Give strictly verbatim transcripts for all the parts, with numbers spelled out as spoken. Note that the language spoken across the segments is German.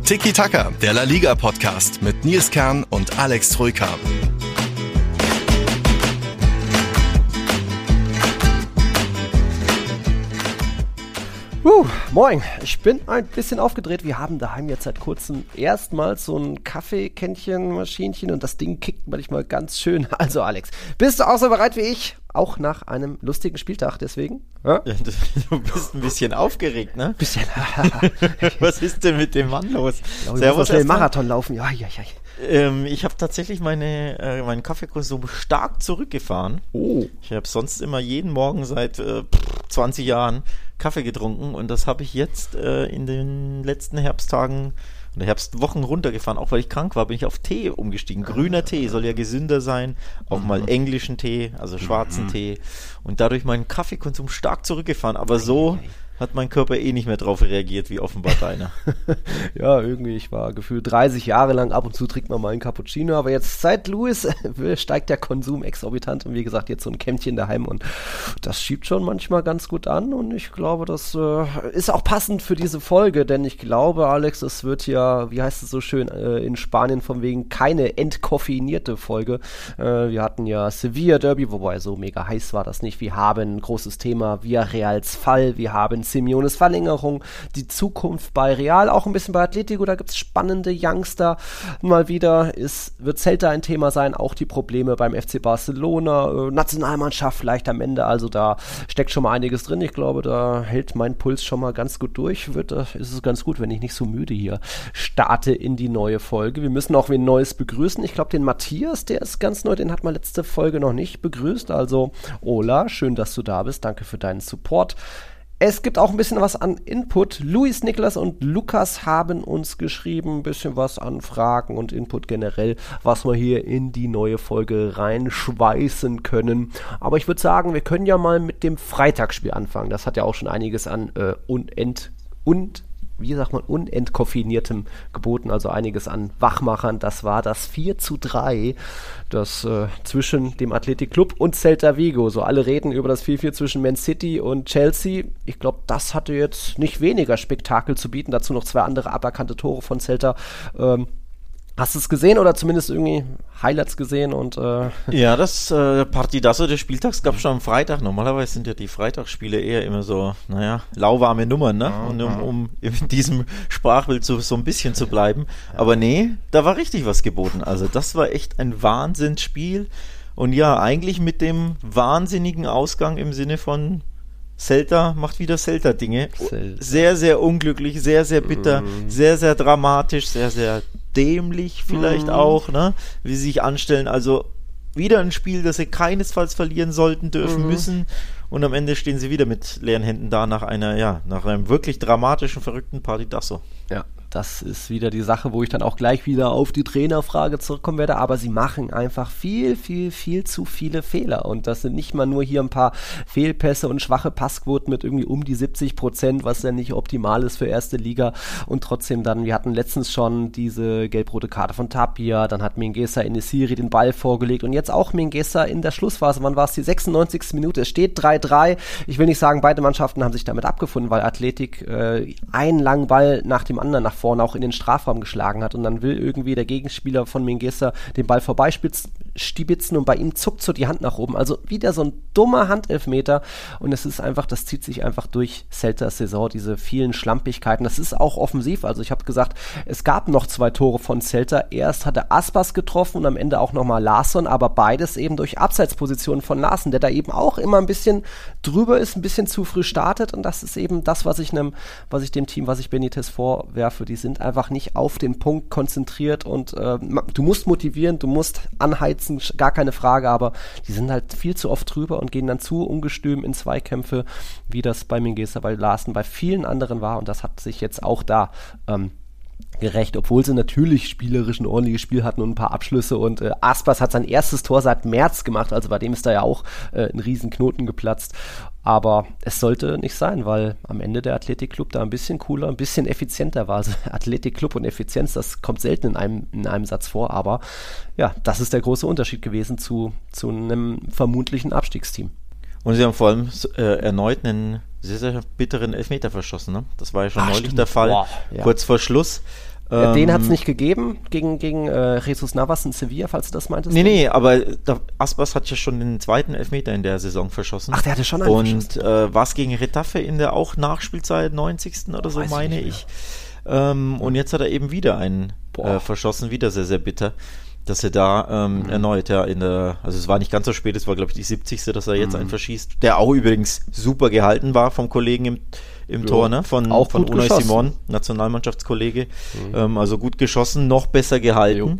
Tiki Taka, der La Liga Podcast mit Nils Kern und Alex Troika. Uh, moin, ich bin ein bisschen aufgedreht. Wir haben daheim jetzt seit kurzem erstmals so ein Kaffeekännchen-Maschinchen und das Ding kickt manchmal ganz schön. Also Alex, bist du auch so bereit wie ich? Auch nach einem lustigen Spieltag deswegen? Ja? Ja, du bist ein bisschen aufgeregt, ne? Bisschen. Was ist denn mit dem Mann los? Ich glaube, ich muss schnell Marathon laufen. Ja, ja, ja. Ähm, ich habe tatsächlich meine, äh, meinen Kaffeekonsum stark zurückgefahren. Oh. Ich habe sonst immer jeden Morgen seit äh, zwanzig Jahren Kaffee getrunken und das habe ich jetzt äh, in den letzten Herbsttagen oder Herbstwochen runtergefahren. Auch weil ich krank war, bin ich auf Tee umgestiegen. Grüner Tee soll ja gesünder sein. Auch mhm. mal englischen Tee, also schwarzen mhm. Tee. Und dadurch meinen Kaffeekonsum stark zurückgefahren. Aber so hat mein Körper eh nicht mehr drauf reagiert, wie offenbar deiner. Ja, irgendwie, ich war gefühlt dreißig Jahre lang, ab und zu trinkt man mal einen Cappuccino, aber jetzt seit Lewis steigt der Konsum exorbitant und wie gesagt, jetzt so ein Kämmchen daheim und das schiebt schon manchmal ganz gut an und ich glaube, das äh, ist auch passend für diese Folge, denn ich glaube, Alex, es wird ja, wie heißt es so schön äh, in Spanien von wegen keine entkoffeinierte Folge. Äh, wir hatten ja Sevilla Derby, wobei so mega heiß war das nicht. Wir haben ein großes Thema Villarreals Fall, wir haben Simeones Verlängerung, die Zukunft bei Real, auch ein bisschen bei Atletico, da gibt es spannende Youngster. Mal wieder ist, wird Celta ein Thema sein, auch die Probleme beim F C Barcelona, äh, Nationalmannschaft vielleicht am Ende, also da steckt schon mal einiges drin. Ich glaube, da hält mein Puls schon mal ganz gut durch. Wird, äh, ist es ganz gut, wenn ich nicht so müde hier starte in die neue Folge. Wir müssen auch wen Neues begrüßen. Ich glaube, den Matthias, der ist ganz neu, den hat man letzte Folge noch nicht begrüßt. Also, Ola, schön, dass du da bist. Danke für deinen Support. Es gibt auch ein bisschen was an Input. Luis, Niklas und Lukas haben uns geschrieben, ein bisschen was an Fragen und Input generell, was wir hier in die neue Folge reinschweißen können. Aber ich würde sagen, wir können ja mal mit dem Freitagsspiel anfangen. Das hat ja auch schon einiges an äh, unent und wie sagt man, unentkoffiniertem geboten, also einiges an Wachmachern. Das war das vier zu drei, das äh, zwischen dem Athletic Club und Celta Vigo. So alle reden über das vier vier zwischen Man City und Chelsea. Ich glaube, das hatte jetzt nicht weniger Spektakel zu bieten. Dazu noch zwei andere aberkannte Tore von Celta. Ähm, Hast du es gesehen oder zumindest irgendwie Highlights gesehen? Und äh ja, das äh, Partidazo des Spieltags gab es schon am Freitag. Normalerweise sind ja die Freitagsspiele eher immer so, naja, lauwarme Nummern, ne? Und um, um in diesem Sprachbild so, so ein bisschen zu bleiben. Aber nee, da war richtig was geboten. Also das war echt ein Wahnsinnsspiel. Und ja, eigentlich mit dem wahnsinnigen Ausgang im Sinne von Celta macht wieder Celta-Dinge. Celta. Sehr, sehr unglücklich, sehr, sehr bitter, mm. sehr, sehr dramatisch, sehr, sehr dämlich vielleicht mm. auch, ne? Wie sie sich anstellen. Also wieder ein Spiel, das sie keinesfalls verlieren sollten, dürfen, mm. müssen. Und am Ende stehen sie wieder mit leeren Händen da nach einer, ja, nach einem wirklich dramatischen, verrückten Partidazo. Ja. Das ist wieder die Sache, wo ich dann auch gleich wieder auf die Trainerfrage zurückkommen werde, aber sie machen einfach viel, viel, viel zu viele Fehler und das sind nicht mal nur hier ein paar Fehlpässe und schwache Passquoten mit irgendwie um die siebzig Prozent, was ja nicht optimal ist für erste Liga und trotzdem dann, wir hatten letztens schon diese gelb-rote Karte von Tapia, dann hat Mingueza Enesiri den Ball vorgelegt und jetzt auch Mingueza in der Schlussphase, wann war es, die sechsundneunzigste Minute, es steht drei drei, ich will nicht sagen, beide Mannschaften haben sich damit abgefunden, weil Athletic äh, einen langen Ball nach dem anderen nach vorne auch in den Strafraum geschlagen hat und dann will irgendwie der Gegenspieler von Mingueza den Ball vorbeistibitzen und bei ihm zuckt so die Hand nach oben. Also wieder so ein dummer Handelfmeter und es ist einfach, das zieht sich einfach durch Celtas Saison, diese vielen Schlampigkeiten. Das ist auch offensiv, also ich habe gesagt, es gab noch zwei Tore von Celta. Erst hatte Aspas getroffen und am Ende auch nochmal Larsson, aber beides eben durch Abseitspositionen von Larsen, der da eben auch immer ein bisschen drüber ist, ein bisschen zu früh startet und das ist eben das, was ich, nem, was ich dem Team, was ich Benitez vorwerfe, die sind einfach nicht auf den Punkt konzentriert und äh, du musst motivieren, du musst anheizen, gar keine Frage, aber die sind halt viel zu oft drüber und gehen dann zu ungestüm in Zweikämpfe, wie das bei Mingueza, bei Larsen, bei vielen anderen war und das hat sich jetzt auch da ähm, gerecht, obwohl sie natürlich spielerisch ein ordentliches Spiel hatten und ein paar Abschlüsse und äh, Aspas hat sein erstes Tor seit März gemacht, also bei dem ist da ja auch äh, ein riesen Knoten geplatzt. Aber es sollte nicht sein, weil am Ende der Athletic Club da ein bisschen cooler, ein bisschen effizienter war. Also Athletic Club und Effizienz, das kommt selten in einem, in einem Satz vor, aber ja, das ist der große Unterschied gewesen zu, zu einem vermutlichen Abstiegsteam. Und sie haben vor allem äh, erneut einen sehr, sehr bitteren Elfmeter verschossen. Ne? Das war ja schon Ach, neulich stimmt. der Fall, Boah, ja. kurz vor Schluss. Ähm, Den hat es nicht gegeben gegen, gegen äh, Jesus Navas in Sevilla, falls du das meintest. Nee, nee, aber da, Aspas hat ja schon den zweiten Elfmeter in der Saison verschossen. Ach, der hatte schon einen Und äh, was gegen Retafe in der auch Nachspielzeit, neunzigsten oder so, Weiß meine ich. ich. Ähm, und jetzt hat er eben wieder einen äh, verschossen, wieder sehr, sehr bitter, dass er da ähm, mhm. erneut, ja, in der, also es war nicht ganz so spät, es war, glaube ich, die siebzigste, dass er jetzt mhm. einen verschießt, der auch übrigens super gehalten war vom Kollegen im im ja. Tor, ne? Von, auch von gut Unai geschossen. Simon, Nationalmannschaftskollege. Mhm. Ähm, also gut geschossen, noch besser gehalten. Jo.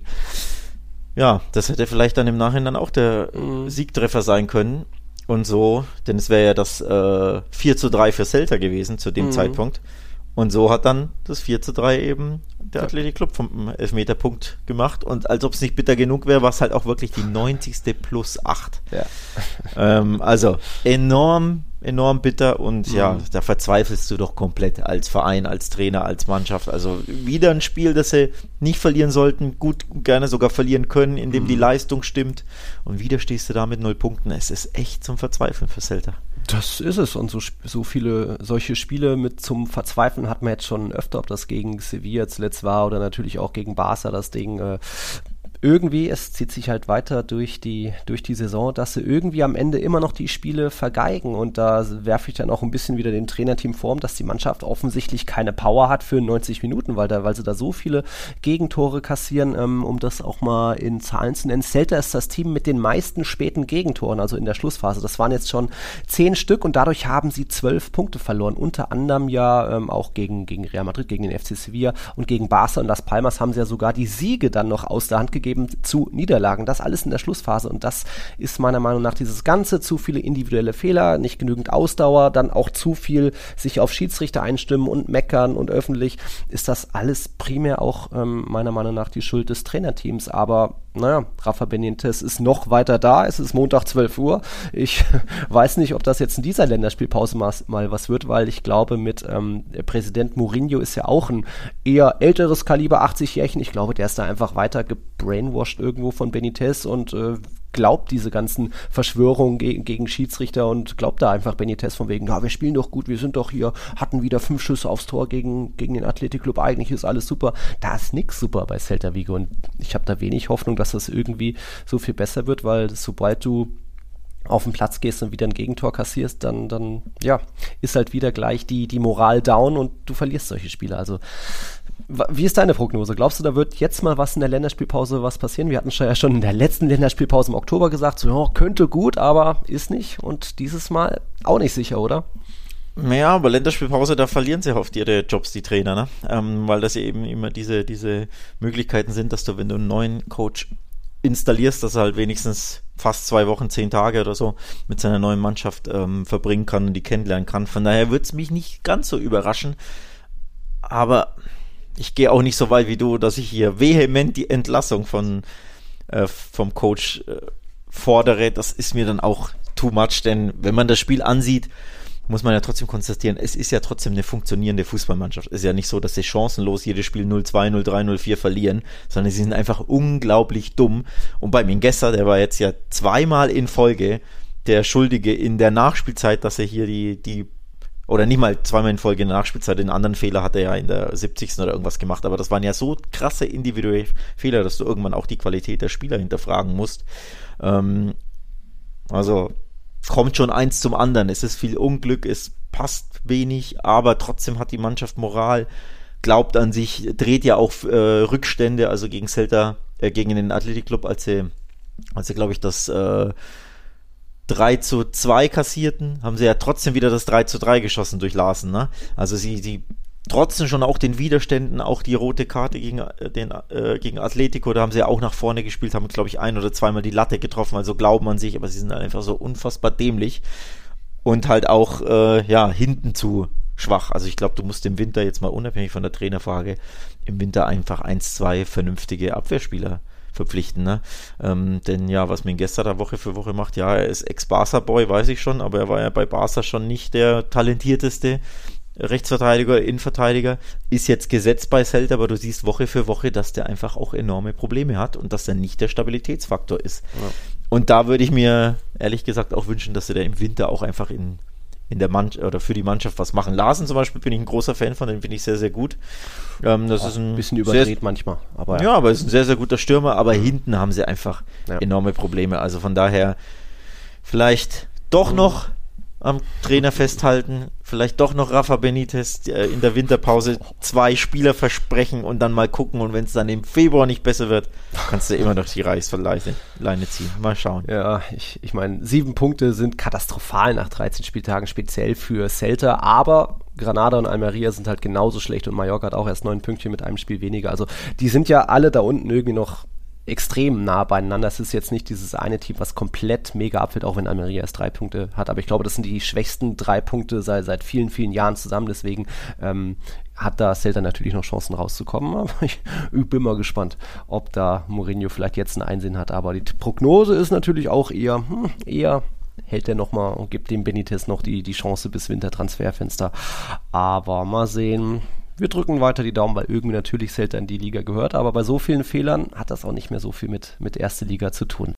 Ja, das hätte vielleicht dann im Nachhinein auch der mhm. Siegtreffer sein können. Und so, denn es wäre ja das äh, vier zu drei für Celta gewesen zu dem mhm. Zeitpunkt. Und so hat dann das vier zu drei eben der ja. Athletic Club vom Elfmeterpunkt gemacht. Und als ob es nicht bitter genug wäre, war es halt auch wirklich die neunzigste plus acht. Ja. Ähm, also enorm, enorm bitter. Und mhm. ja, da verzweifelst du doch komplett als Verein, als Trainer, als Mannschaft. Also wieder ein Spiel, das sie nicht verlieren sollten, gut, gerne sogar verlieren können, indem mhm. die Leistung stimmt. Und wieder stehst du da mit null Punkten. Es ist echt zum Verzweifeln für Celta. Das ist es, und so, so viele solche Spiele mit zum Verzweifeln hat man jetzt schon öfter, ob das gegen Sevilla zuletzt war oder natürlich auch gegen Barca, das Ding. Äh, irgendwie, es zieht sich halt weiter durch die, durch die Saison, dass sie irgendwie am Ende immer noch die Spiele vergeigen, und da werfe ich dann auch ein bisschen wieder dem Trainerteam vor, dass die Mannschaft offensichtlich keine Power hat für neunzig Minuten, weil, da, weil sie da so viele Gegentore kassieren, ähm, um das auch mal in Zahlen zu nennen. Celta ist das Team mit den meisten späten Gegentoren, also in der Schlussphase. Das waren jetzt schon zehn Stück, und dadurch haben sie zwölf Punkte verloren, unter anderem ja ähm, auch gegen, gegen Real Madrid, gegen den F C Sevilla und gegen Barca und Las Palmas haben sie ja sogar die Siege dann noch aus der Hand gegeben zu Niederlagen. Das alles in der Schlussphase, und das ist meiner Meinung nach dieses Ganze, zu viele individuelle Fehler, nicht genügend Ausdauer, dann auch zu viel sich auf Schiedsrichter einstimmen und meckern und öffentlich, ist das alles primär auch ähm, meiner Meinung nach die Schuld des Trainerteams, aber naja, Rafa Benitez ist noch weiter da, es ist Montag zwölf Uhr, ich weiß nicht, ob das jetzt in dieser Länderspielpause mal, mal was wird, weil ich glaube, mit ähm, Präsident Mourinho ist ja auch ein eher älteres Kaliber, achtzig-Jährchen, ich glaube, der ist da einfach weiter gebrainwashed irgendwo von Benitez und äh, glaubt diese ganzen Verschwörungen gegen, gegen Schiedsrichter und glaubt da einfach Benitez von wegen, ja, wir spielen doch gut, wir sind doch hier, hatten wieder fünf Schüsse aufs Tor gegen, gegen den Athletic Club, eigentlich ist alles super. Da ist nix super bei Celta Vigo, und ich habe da wenig Hoffnung, dass das irgendwie so viel besser wird, weil sobald du auf den Platz gehst und wieder ein Gegentor kassierst, dann, dann ja, ist halt wieder gleich die, die Moral down und du verlierst solche Spiele. Also wie ist deine Prognose? Glaubst du, da wird jetzt mal was in der Länderspielpause was passieren? Wir hatten ja schon in der letzten Länderspielpause im Oktober gesagt, so ja, könnte gut, aber ist nicht, und dieses Mal auch nicht sicher, oder? Ja, aber Länderspielpause, da verlieren sie oft ihre Jobs, die Trainer, ne? Ähm, weil das eben immer diese, diese Möglichkeiten sind, dass du, wenn du einen neuen Coach installierst, dass er halt wenigstens fast zwei Wochen, zehn Tage oder so mit seiner neuen Mannschaft ähm, verbringen kann und die kennenlernen kann. Von daher würde es mich nicht ganz so überraschen, aber ich gehe auch nicht so weit wie du, dass ich hier vehement die Entlassung von äh, vom Coach äh, fordere. Das ist mir dann auch too much, denn wenn man das Spiel ansieht, muss man ja trotzdem konstatieren, es ist ja trotzdem eine funktionierende Fußballmannschaft. Es ist ja nicht so, dass sie chancenlos jedes Spiel null zwei, null drei, null vier verlieren, sondern sie sind einfach unglaublich dumm. Und bei Mingueza, der war jetzt ja zweimal in Folge der Schuldige in der Nachspielzeit, dass er hier die, die oder nicht mal zweimal in Folge in der Nachspielzeit, den anderen Fehler hat er ja in der siebzigsten oder irgendwas gemacht, aber das waren ja so krasse individuelle Fehler, dass du irgendwann auch die Qualität der Spieler hinterfragen musst. Ähm, also kommt schon eins zum anderen. Es ist viel Unglück, es passt wenig, aber trotzdem hat die Mannschaft Moral, glaubt an sich, dreht ja auch äh, Rückstände, also gegen Celta, äh, gegen den Athletic Club, als sie, als sie glaube ich, das äh, drei zu zwei kassierten, haben sie ja trotzdem wieder das drei zu drei geschossen durch Larsen, ne? Also sie, sie trotzdem schon auch den Widerständen, auch die rote Karte gegen, den, äh, gegen Atletico, da haben sie ja auch nach vorne gespielt, haben, glaube ich, ein oder zweimal die Latte getroffen, also glauben an sich, aber sie sind einfach so unfassbar dämlich und halt auch, äh, ja, hinten zu schwach. Also ich glaube, du musst im Winter jetzt mal unabhängig von der Trainerfrage im Winter einfach eins, zwei vernünftige Abwehrspieler verpflichten, ne? Ähm, denn ja, was Mingueza da Woche für Woche macht, ja, er ist Ex-Barca-Boy, weiß ich schon, aber er war ja bei Barca schon nicht der talentierteste Rechtsverteidiger, Innenverteidiger, ist jetzt gesetzt bei Celta, aber du siehst Woche für Woche, dass der einfach auch enorme Probleme hat und dass er nicht der Stabilitätsfaktor ist. Ja. Und da würde ich mir ehrlich gesagt auch wünschen, dass er da im Winter auch einfach in, in der Mann oder für die Mannschaft was machen. Larsen zum Beispiel bin ich ein großer Fan von, den finde ich sehr, sehr gut. Ähm, das Auch ist ein bisschen überdreht sehr, manchmal. Aber ja, aber es ist ein sehr, sehr guter Stürmer, aber mhm. hinten haben sie einfach ja. enorme Probleme. Also von daher vielleicht doch mhm. noch am Trainer festhalten, vielleicht doch noch Rafa Benitez äh, in der Winterpause zwei Spieler versprechen und dann mal gucken, und wenn es dann im Februar nicht besser wird, kannst du immer noch die Reißleine ziehen. Mal schauen. Ja, ich, ich meine, sieben Punkte sind katastrophal nach dreizehn Spieltagen, speziell für Celta, aber Granada und Almeria sind halt genauso schlecht und Mallorca hat auch erst neun Pünktchen mit einem Spiel weniger. Also die sind ja alle da unten irgendwie noch extrem nah beieinander. Es ist jetzt nicht dieses eine Team, was komplett mega abfällt, auch wenn Almeria erst drei Punkte hat. Aber ich glaube, das sind die schwächsten drei Punkte seit, seit vielen, vielen Jahren zusammen. Deswegen ähm, hat da Celta natürlich noch Chancen rauszukommen. Aber ich, ich bin mal gespannt, ob da Mourinho vielleicht jetzt ein Einsehen hat. Aber die Prognose ist natürlich auch eher, hm, eher hält er nochmal und gibt dem Benitez noch die, die Chance bis Wintertransferfenster. Aber mal sehen. Wir drücken weiter die Daumen, weil irgendwie natürlich Celta in die Liga gehört, aber bei so vielen Fehlern hat das auch nicht mehr so viel mit, mit erste Liga zu tun.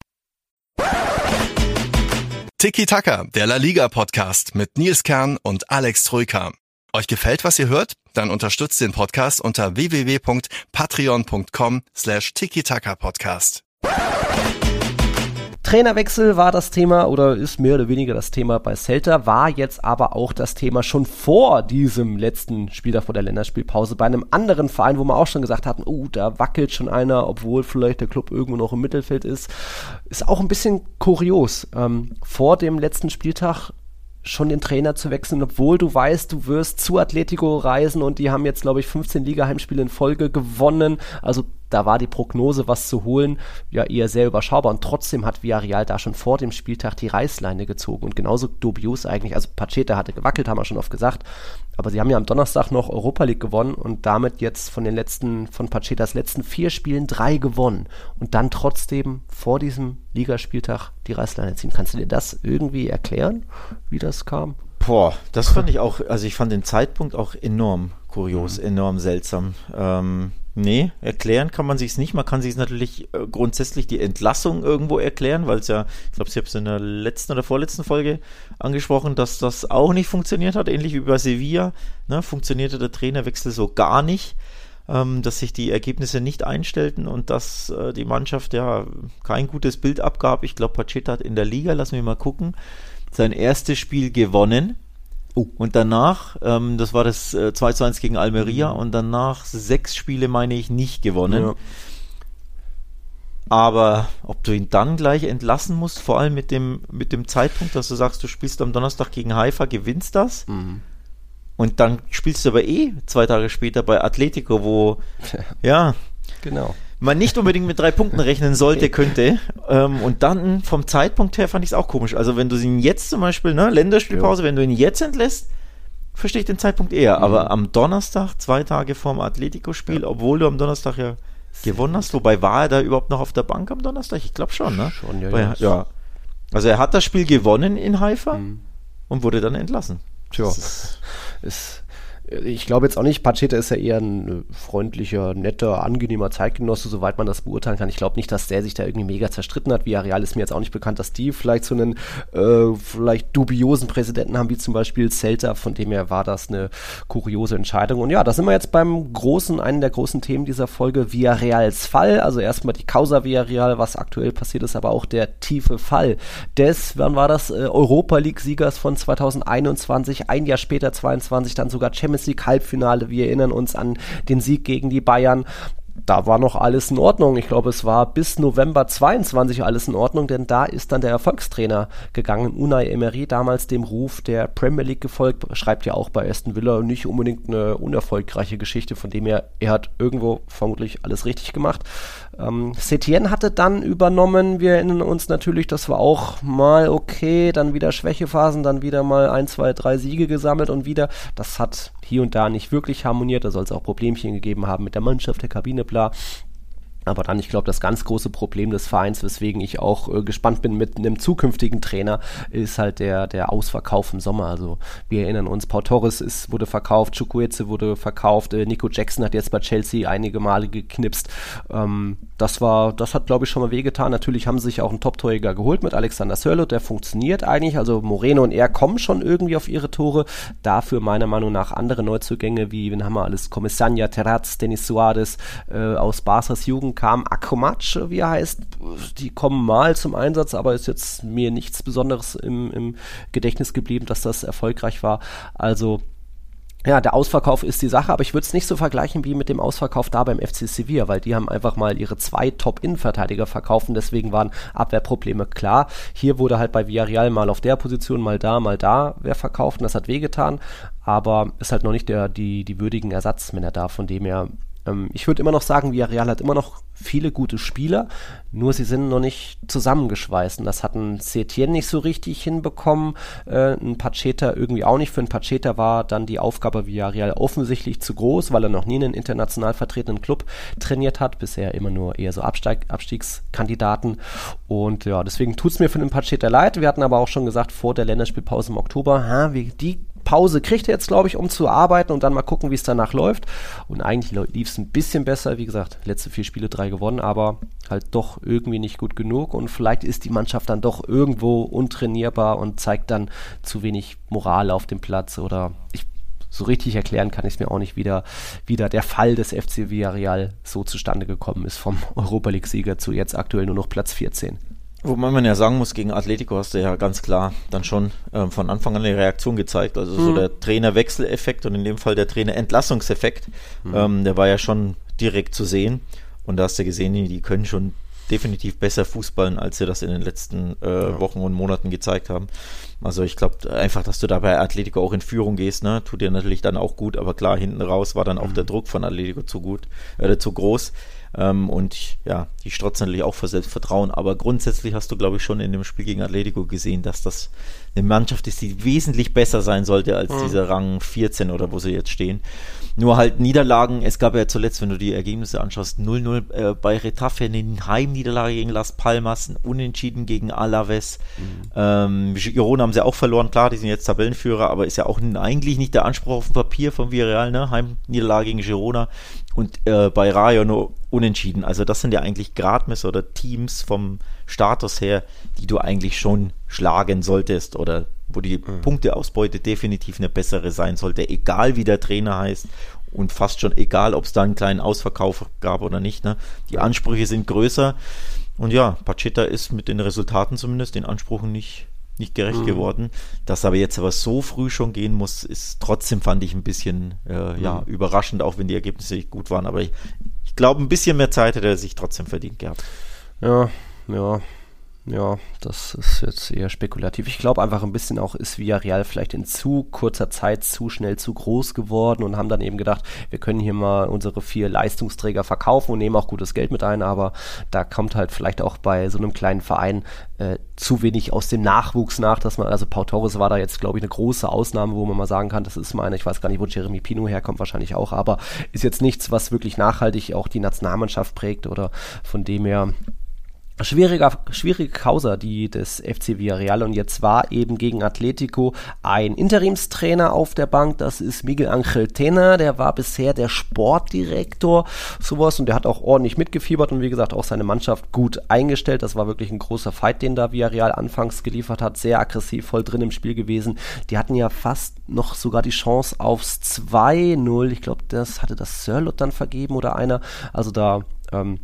Tiki Taka, der La Liga Podcast mit Nils Kern und Alex Troika. Euch gefällt, was ihr hört? Dann unterstützt den Podcast unter w w w punkt patreon punkt com slash tiki taka podcast. Trainerwechsel war das Thema oder ist mehr oder weniger das Thema bei Celta, war jetzt aber auch das Thema schon vor diesem letzten Spieltag vor der Länderspielpause bei einem anderen Verein, wo wir auch schon gesagt hatten, oh, da wackelt schon einer, obwohl vielleicht der Club irgendwo noch im Mittelfeld ist. Ist auch ein bisschen kurios. Ähm, vor dem letzten Spieltag schon den Trainer zu wechseln, obwohl du weißt, du wirst zu Atletico reisen und die haben jetzt, glaube ich, fünfzehn Liga-Heimspiele in Folge gewonnen. Also da war die Prognose, was zu holen, ja eher sehr überschaubar. Und trotzdem hat Villarreal da schon vor dem Spieltag die Reißleine gezogen. Und genauso dubios eigentlich. Also Pacheta hatte gewackelt, haben wir schon oft gesagt. Aber sie haben ja am Donnerstag noch Europa League gewonnen und damit jetzt von den letzten, von Pachetas letzten vier Spielen drei gewonnen. Und dann trotzdem vor diesem Ligaspieltag die Reißleine ziehen. Kannst du dir das irgendwie erklären, wie das kam? Boah, das fand ich auch, also ich fand den Zeitpunkt auch enorm kurios, mhm. enorm seltsam. Ähm, nee, erklären kann man sich's nicht. Man kann sich natürlich äh, grundsätzlich die Entlassung irgendwo erklären, weil es ja, ich glaube, ich habe es in der letzten oder vorletzten Folge angesprochen, dass das auch nicht funktioniert hat, ähnlich wie bei Sevilla, ne, funktionierte der Trainerwechsel so gar nicht, ähm, dass sich die Ergebnisse nicht einstellten und dass äh, die Mannschaft ja kein gutes Bild abgab. Ich glaube, Pacheta hat in der Liga, lassen wir mal gucken, sein erstes Spiel gewonnen. Oh. Und danach, ähm, das war das äh, zwei zu eins gegen Almeria, mhm. und danach sechs Spiele, meine ich, nicht gewonnen. Ja. Aber ob du ihn dann gleich entlassen musst, vor allem mit dem, mit dem Zeitpunkt, dass du sagst, du spielst am Donnerstag gegen Haifa, gewinnst das, mhm. und dann spielst du aber eh zwei Tage später bei Atletico, wo, ja, genau. man nicht unbedingt mit drei Punkten rechnen sollte, könnte. Ähm, und dann vom Zeitpunkt her fand ich es auch komisch. Also wenn du ihn jetzt zum Beispiel, ne, Länderspielpause, ja. wenn du ihn jetzt entlässt, verstehe ich den Zeitpunkt eher. Mhm. Aber am Donnerstag, zwei Tage vorm Atletico-Spiel, ja. obwohl du am Donnerstag ja gewonnen hast, wobei war er da überhaupt noch auf der Bank am Donnerstag? Ich glaube schon, ne? Schon, ja, Weil, ja. ja. Also er hat das Spiel gewonnen in Haifa mhm. und wurde dann entlassen. Tja, ist... ist ich glaube jetzt auch nicht, Pacheta ist ja eher ein freundlicher, netter, angenehmer Zeitgenosse, soweit man das beurteilen kann. Ich glaube nicht, dass der sich da irgendwie mega zerstritten hat. Villarreal ist mir jetzt auch nicht bekannt, dass die vielleicht so einen äh, vielleicht dubiosen Präsidenten haben, wie zum Beispiel Celta. Von dem her war das eine kuriose Entscheidung. Und ja, da sind wir jetzt beim großen, einen der großen Themen dieser Folge, Villarreals Fall. Also erstmal die Causa Villarreal, was aktuell passiert ist, aber auch der tiefe Fall des, wann war das, äh, Europa-League-Siegers von zweitausendeinundzwanzig, ein Jahr später, zweiundzwanzig, dann sogar Champions League-Halbfinale. Wir erinnern uns an den Sieg gegen die Bayern. Da war noch alles in Ordnung. Ich glaube, es war bis November zweiundzwanzig alles in Ordnung, denn da ist dann der Erfolgstrainer gegangen, Unai Emery, damals dem Ruf der Premier League gefolgt, schreibt ja auch bei Aston Villa, nicht unbedingt eine unerfolgreiche Geschichte, von dem her, er hat irgendwo vermutlich alles richtig gemacht. Ähm, Setien hatte dann übernommen, wir erinnern uns natürlich, das war auch mal okay, dann wieder Schwächephasen, dann wieder mal ein, zwei, drei Siege gesammelt und wieder, das hat hier und da nicht wirklich harmoniert, da soll es auch Problemchen gegeben haben mit der Mannschaft, der Kabine, bla. Aber dann, ich glaube, das ganz große Problem des Vereins, weswegen ich auch äh, gespannt bin mit einem zukünftigen Trainer, ist halt der, der Ausverkauf im Sommer. Also wir erinnern uns, Pau Torres ist, wurde verkauft, Chukwueze wurde verkauft, äh, Nico Jackson hat jetzt bei Chelsea einige Male geknipst. Ähm, das war, das hat, glaube ich, schon mal wehgetan. Natürlich haben sie sich auch einen Top-Torjäger geholt mit Alexander Sørloth, der funktioniert eigentlich. Also Moreno und er kommen schon irgendwie auf ihre Tore. Dafür meiner Meinung nach andere Neuzugänge, wie, wen haben wir alles, Comesaña, Terraz, Denis Suarez, äh, aus Barças Jugend kam Akromac, wie er heißt, die kommen mal zum Einsatz, aber ist jetzt mir nichts Besonderes im, im Gedächtnis geblieben, dass das erfolgreich war. Also ja, der Ausverkauf ist die Sache, aber ich würde es nicht so vergleichen wie mit dem Ausverkauf da beim F C Sevilla, weil die haben einfach mal ihre zwei Top-Innenverteidiger verkauft und deswegen waren Abwehrprobleme klar. Hier wurde halt bei Villarreal mal auf der Position, mal da, mal da wer verkauft und das hat wehgetan, aber ist halt noch nicht der, die, die würdigen Ersatzmänner da, von dem her. Ich würde immer noch sagen, Villarreal hat immer noch viele gute Spieler, nur sie sind noch nicht zusammengeschweißt. Und das hat ein Setien nicht so richtig hinbekommen, äh, ein Pacheta irgendwie auch nicht. Für einen Pacheta war dann die Aufgabe Villarreal offensichtlich zu groß, weil er noch nie einen international vertretenen Club trainiert hat, bisher immer nur eher so Absteig- Abstiegskandidaten. Und ja, deswegen tut es mir für den Pacheta leid. Wir hatten aber auch schon gesagt, vor der Länderspielpause im Oktober, ha, wie die Pause kriegt er jetzt, glaube ich, um zu arbeiten und dann mal gucken, wie es danach läuft. Und eigentlich lief es ein bisschen besser. Wie gesagt, letzte vier Spiele, drei gewonnen, aber halt doch irgendwie nicht gut genug. Und vielleicht ist die Mannschaft dann doch irgendwo untrainierbar und zeigt dann zu wenig Moral auf dem Platz. Oder ich, so richtig erklären kann ich es mir auch nicht, wieder, wieder der Fall des F C Villarreal so zustande gekommen ist, vom Europa-League-Sieger zu jetzt aktuell nur noch Platz vierzehn. Wobei man ja sagen muss, gegen Atletico hast du ja ganz klar dann schon ähm, von Anfang an eine Reaktion gezeigt. Also so mhm. der Trainerwechseleffekt und in dem Fall der Trainerentlassungseffekt, mhm. ähm, der war ja schon direkt zu sehen. Und da hast du gesehen, die können schon definitiv besser Fußballen, als sie das in den letzten äh, ja. Wochen und Monaten gezeigt haben. Also ich glaube einfach, dass du da bei Atletico auch in Führung gehst, ne, tut dir natürlich dann auch gut, aber klar, hinten raus war dann auch mhm. der Druck von Atletico zu gut, äh, zu groß. Ähm, und ja, die strotzen natürlich auch vor Selbstvertrauen, aber grundsätzlich hast du, glaube ich, schon in dem Spiel gegen Atletico gesehen, dass das eine Mannschaft ist, die wesentlich besser sein sollte als mhm. dieser Rang vierzehn oder wo sie jetzt stehen. Nur halt Niederlagen, es gab ja zuletzt, wenn du die Ergebnisse anschaust, null null äh, bei Retafe, eine Heimniederlage gegen Las Palmas, ein Unentschieden gegen Alaves. Mhm. Ähm, Girona haben sie auch verloren, klar, die sind jetzt Tabellenführer, aber ist ja auch eigentlich nicht der Anspruch auf dem Papier von Villarreal, ne? Heimniederlage gegen Girona und äh, bei Rayo nur Unentschieden. Also das sind ja eigentlich Gradmesser oder Teams vom Status her, die du eigentlich schon schlagen solltest oder wo die mhm. Punkteausbeute definitiv eine bessere sein sollte, egal wie der Trainer heißt und fast schon egal, ob es da einen kleinen Ausverkauf gab oder nicht. Ne? Die Ansprüche sind größer und ja, Pacheta ist mit den Resultaten zumindest den Ansprüchen nicht, nicht gerecht mhm. geworden. Dass aber jetzt aber so früh schon gehen muss, ist trotzdem, fand ich, ein bisschen äh, mhm. ja, überraschend, auch wenn die Ergebnisse nicht gut waren. Aber ich, ich glaube, ein bisschen mehr Zeit hätte er sich trotzdem verdient gehabt. Ja, ja. Ja, das ist jetzt eher spekulativ. Ich glaube einfach ein bisschen auch, ist Villarreal vielleicht in zu kurzer Zeit zu schnell zu groß geworden und haben dann eben gedacht, wir können hier mal unsere vier Leistungsträger verkaufen und nehmen auch gutes Geld mit ein, aber da kommt halt vielleicht auch bei so einem kleinen Verein äh, zu wenig aus dem Nachwuchs nach, dass man, also Pau Torres war da jetzt, glaube ich, eine große Ausnahme, wo man mal sagen kann, das ist mal eine, ich weiß gar nicht, wo Jeremy Pino herkommt, wahrscheinlich auch, aber ist jetzt nichts, was wirklich nachhaltig auch die Nationalmannschaft prägt oder von dem her Schwieriger, schwierige Causa, die des F C Villarreal, und jetzt war eben gegen Atletico ein Interimstrainer auf der Bank, das ist Miguel Ángel Tena, der war bisher der Sportdirektor, sowas, und der hat auch ordentlich mitgefiebert und wie gesagt auch seine Mannschaft gut eingestellt, das war wirklich ein großer Fight, den da Villarreal anfangs geliefert hat, sehr aggressiv, voll drin im Spiel gewesen, die hatten ja fast noch sogar die Chance aufs zwei null, ich glaube, das hatte das Sørloth dann vergeben oder einer, also da, ähm,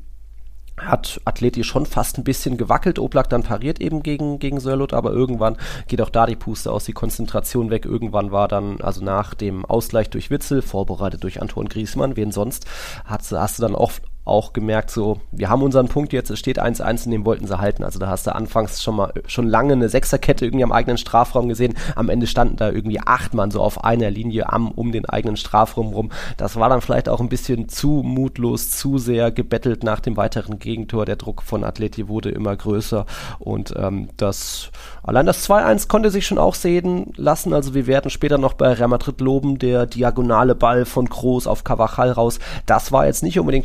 hat Atleti schon fast ein bisschen gewackelt, Oblak dann pariert eben gegen, gegen Sørloth, aber irgendwann geht auch da die Puste aus, die Konzentration weg, irgendwann war dann, also nach dem Ausgleich durch Witsel, vorbereitet durch Antoine Griezmann, wen sonst, hast, hast du dann oft auch gemerkt, so, wir haben unseren Punkt jetzt, es steht eins eins und den wollten sie halten, also da hast du anfangs schon mal, schon lange eine Sechserkette irgendwie am eigenen Strafraum gesehen, am Ende standen da irgendwie acht Mann so auf einer Linie am, um den eigenen Strafraum rum, das war dann vielleicht auch ein bisschen zu mutlos, zu sehr gebettelt nach dem weiteren Gegentor, der Druck von Atleti wurde immer größer und ähm, das, allein das zwei eins konnte sich schon auch sehen lassen, also wir werden später noch bei Real Madrid loben, der diagonale Ball von Kroos auf Carvajal raus, das war jetzt nicht unbedingt schwächer, was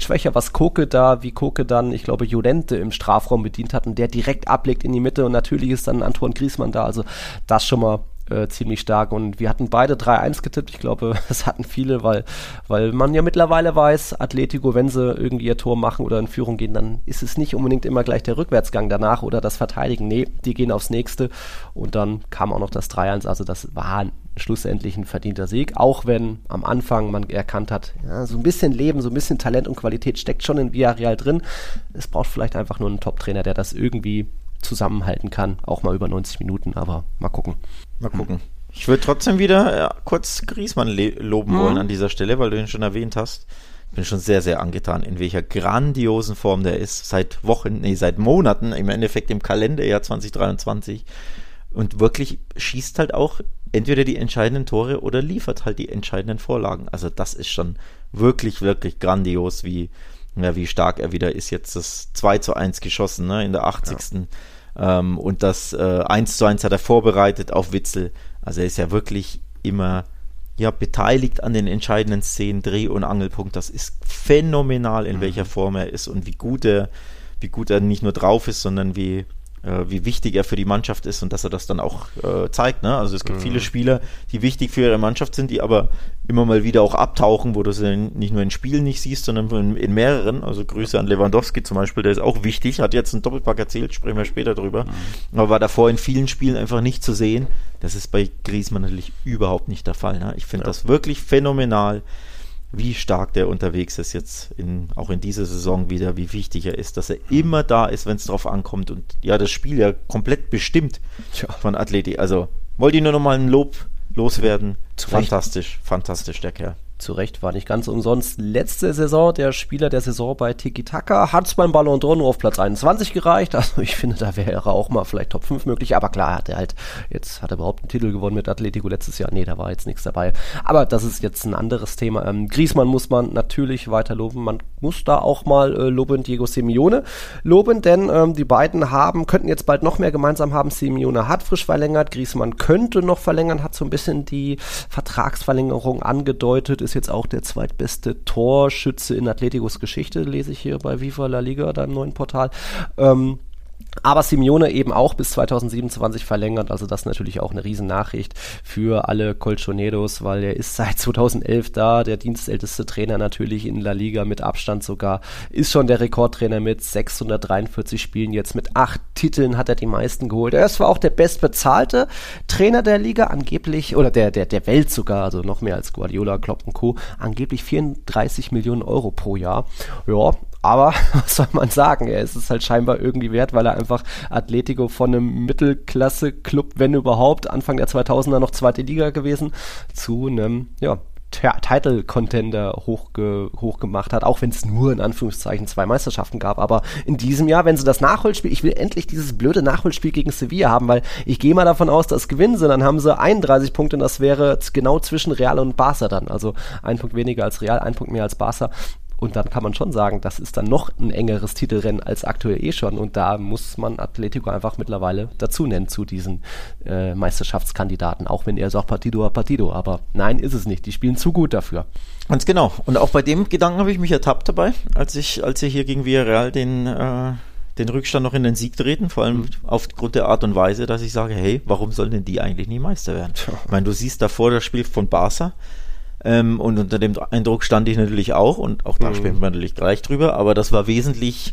was Koke da, wie Koke dann, ich glaube, Llorente im Strafraum bedient hat und der direkt ablegt in die Mitte und natürlich ist dann Antoine Griezmann da, also das schon mal Äh, ziemlich stark und wir hatten beide drei eins getippt, ich glaube, das hatten viele, weil, weil man ja mittlerweile weiß, Atletico, wenn sie irgendwie ihr Tor machen oder in Führung gehen, dann ist es nicht unbedingt immer gleich der Rückwärtsgang danach oder das Verteidigen, nee, die gehen aufs nächste und dann kam auch noch das drei eins, also das war ein, schlussendlich ein verdienter Sieg, auch wenn am Anfang man erkannt hat, ja, so ein bisschen Leben, so ein bisschen Talent und Qualität steckt schon in Villarreal drin, es braucht vielleicht einfach nur einen Top-Trainer, der das irgendwie zusammenhalten kann, auch mal über neunzig Minuten, aber mal gucken. Mal gucken. Ich würde trotzdem wieder ja, kurz Griezmann le- loben mhm. wollen an dieser Stelle, weil du ihn schon erwähnt hast. Ich bin schon sehr, sehr angetan, in welcher grandiosen Form der ist. Seit Wochen, nee, seit Monaten, im Endeffekt im Kalenderjahr zwanzig dreiundzwanzig. Und wirklich schießt halt auch entweder die entscheidenden Tore oder liefert halt die entscheidenden Vorlagen. Also das ist schon wirklich, wirklich grandios, wie Ja, wie stark er wieder ist, jetzt das zwei zu eins geschossen, ne, in der achtzigsten Ja. Ähm, und das äh, eins zu eins hat er vorbereitet auf Witsel. Also er ist ja wirklich immer ja, beteiligt an den entscheidenden Szenen, Dreh- und Angelpunkt. Das ist phänomenal, in mhm. welcher Form er ist und wie gut er, wie gut er nicht nur drauf ist, sondern wie wie wichtig er für die Mannschaft ist und dass er das dann auch äh, zeigt. Ne? Also es gibt mhm. viele Spieler, die wichtig für ihre Mannschaft sind, die aber immer mal wieder auch abtauchen, wo du sie nicht nur in Spielen nicht siehst, sondern in, in mehreren. Also Grüße an Lewandowski zum Beispiel, der ist auch wichtig, hat jetzt einen Doppelpack erzielt, sprechen wir später drüber, mhm. aber war davor in vielen Spielen einfach nicht zu sehen. Das ist bei Griezmann natürlich überhaupt nicht der Fall. Ne? Ich finde ja. das wirklich phänomenal, wie stark der unterwegs ist jetzt, in, auch in dieser Saison wieder, wie wichtig er ist, dass er immer da ist, wenn es drauf ankommt und ja, das Spiel ja komplett bestimmt Tja. von Atleti. Also wollte ich nur noch mal ein Lob loswerden. Fantastisch, fantastisch der Kerl. Zu Recht, war nicht ganz umsonst. Letzte Saison, der Spieler der Saison bei Tiki Taka, hat es beim Ballon d'Or nur auf Platz einundzwanzig gereicht. Also ich finde, da wäre auch mal vielleicht Top fünf möglich. Aber klar, hat er halt, jetzt hat er überhaupt einen Titel gewonnen mit Atletico letztes Jahr. Nee, da war jetzt nichts dabei. Aber das ist jetzt ein anderes Thema. Ähm, Griezmann muss man natürlich weiter loben. Man muss da auch mal äh, loben Diego Simeone loben, denn ähm, die beiden haben, könnten jetzt bald noch mehr gemeinsam haben. Simeone hat frisch verlängert, Griezmann könnte noch verlängern, hat so ein bisschen die Vertragsverlängerung angedeutet, ist jetzt auch der zweitbeste Torschütze in Atleticos Geschichte, lese ich hier bei Viva La Liga, da im neuen Portal. Ähm, aber Simeone eben auch bis zweitausendsiebenundzwanzig verlängert, also das natürlich auch eine Riesennachricht für alle Colchoneros, weil er ist seit zweitausendelf da, der dienstälteste Trainer natürlich in La Liga mit Abstand sogar, ist schon der Rekordtrainer mit sechshundertdreiundvierzig Spielen, jetzt mit acht Titeln hat er die meisten geholt. Er ist zwar auch der bestbezahlte Trainer der Liga, angeblich, oder der, der, der Welt sogar, also noch mehr als Guardiola, Klopp und Co., angeblich vierunddreißig Millionen Euro pro Jahr. Ja, aber was soll man sagen? Er ist es halt scheinbar irgendwie wert, weil er einfach Atletico von einem Mittelklasse-Club, wenn überhaupt, Anfang der zweitausender noch zweite Liga gewesen, zu einem, ja, Title-Contender hochge- hochgemacht hat, auch wenn es nur in Anführungszeichen zwei Meisterschaften gab, aber in diesem Jahr, wenn sie das Nachholspiel, ich will endlich dieses blöde Nachholspiel gegen Sevilla haben, weil ich gehe mal davon aus, dass gewinnen sie, dann haben sie einunddreißig Punkte und das wäre genau zwischen Real und Barca dann, also ein Punkt weniger als Real, ein Punkt mehr als Barca. Und dann kann man schon sagen, das ist dann noch ein engeres Titelrennen als aktuell eh schon. Und da muss man Atletico einfach mittlerweile dazu nennen zu diesen äh, Meisterschaftskandidaten. Auch wenn er sagt Partido a Partido. Aber nein, ist es nicht. Die spielen zu gut dafür. Ganz genau. Und auch bei dem Gedanken habe ich mich ertappt dabei, als ich, als sie hier gegen Villarreal den, äh, den Rückstand noch in den Sieg treten. Vor allem mhm. aufgrund der Art und Weise, dass ich sage, hey, warum sollen denn die eigentlich nie Meister werden? Tja. Ich meine, du siehst davor das Spiel von Barca. Ähm, und unter dem Eindruck stand ich natürlich auch und auch da mhm. sprechen wir natürlich gleich drüber, aber das war wesentlich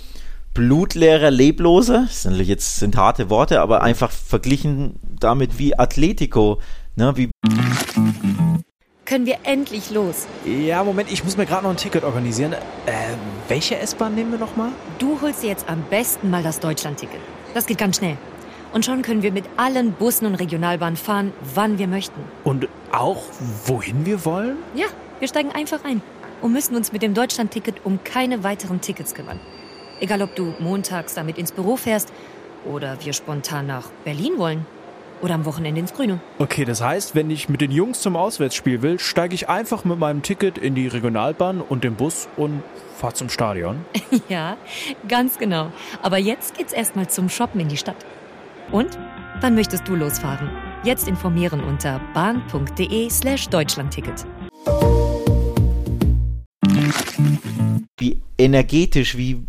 blutleerer, lebloser, das sind natürlich jetzt sind harte Worte, aber einfach verglichen damit wie Atletico, ne, wie können wir endlich los? Ja, Moment, ich muss mir gerade noch ein Ticket organisieren. Äh, welche S-Bahn nehmen wir nochmal? Du holst dir jetzt am besten mal das Deutschland-Ticket. Das geht ganz schnell. Und schon können wir mit allen Bussen und Regionalbahnen fahren, wann wir möchten. Und auch wohin wir wollen? Ja, wir steigen einfach ein und müssen uns mit dem Deutschland-Ticket um keine weiteren Tickets kümmern. Egal, ob du montags damit ins Büro fährst oder wir spontan nach Berlin wollen oder am Wochenende ins Grüne. Okay, das heißt, wenn ich mit den Jungs zum Auswärtsspiel will, steige ich einfach mit meinem Ticket in die Regionalbahn und den Bus und fahre zum Stadion? Ja, ganz genau. Aber jetzt geht's erstmal zum Shoppen in die Stadt. Und? Wann möchtest du losfahren? Jetzt informieren unter bahn.de slash Deutschlandticket. Wie energetisch, wie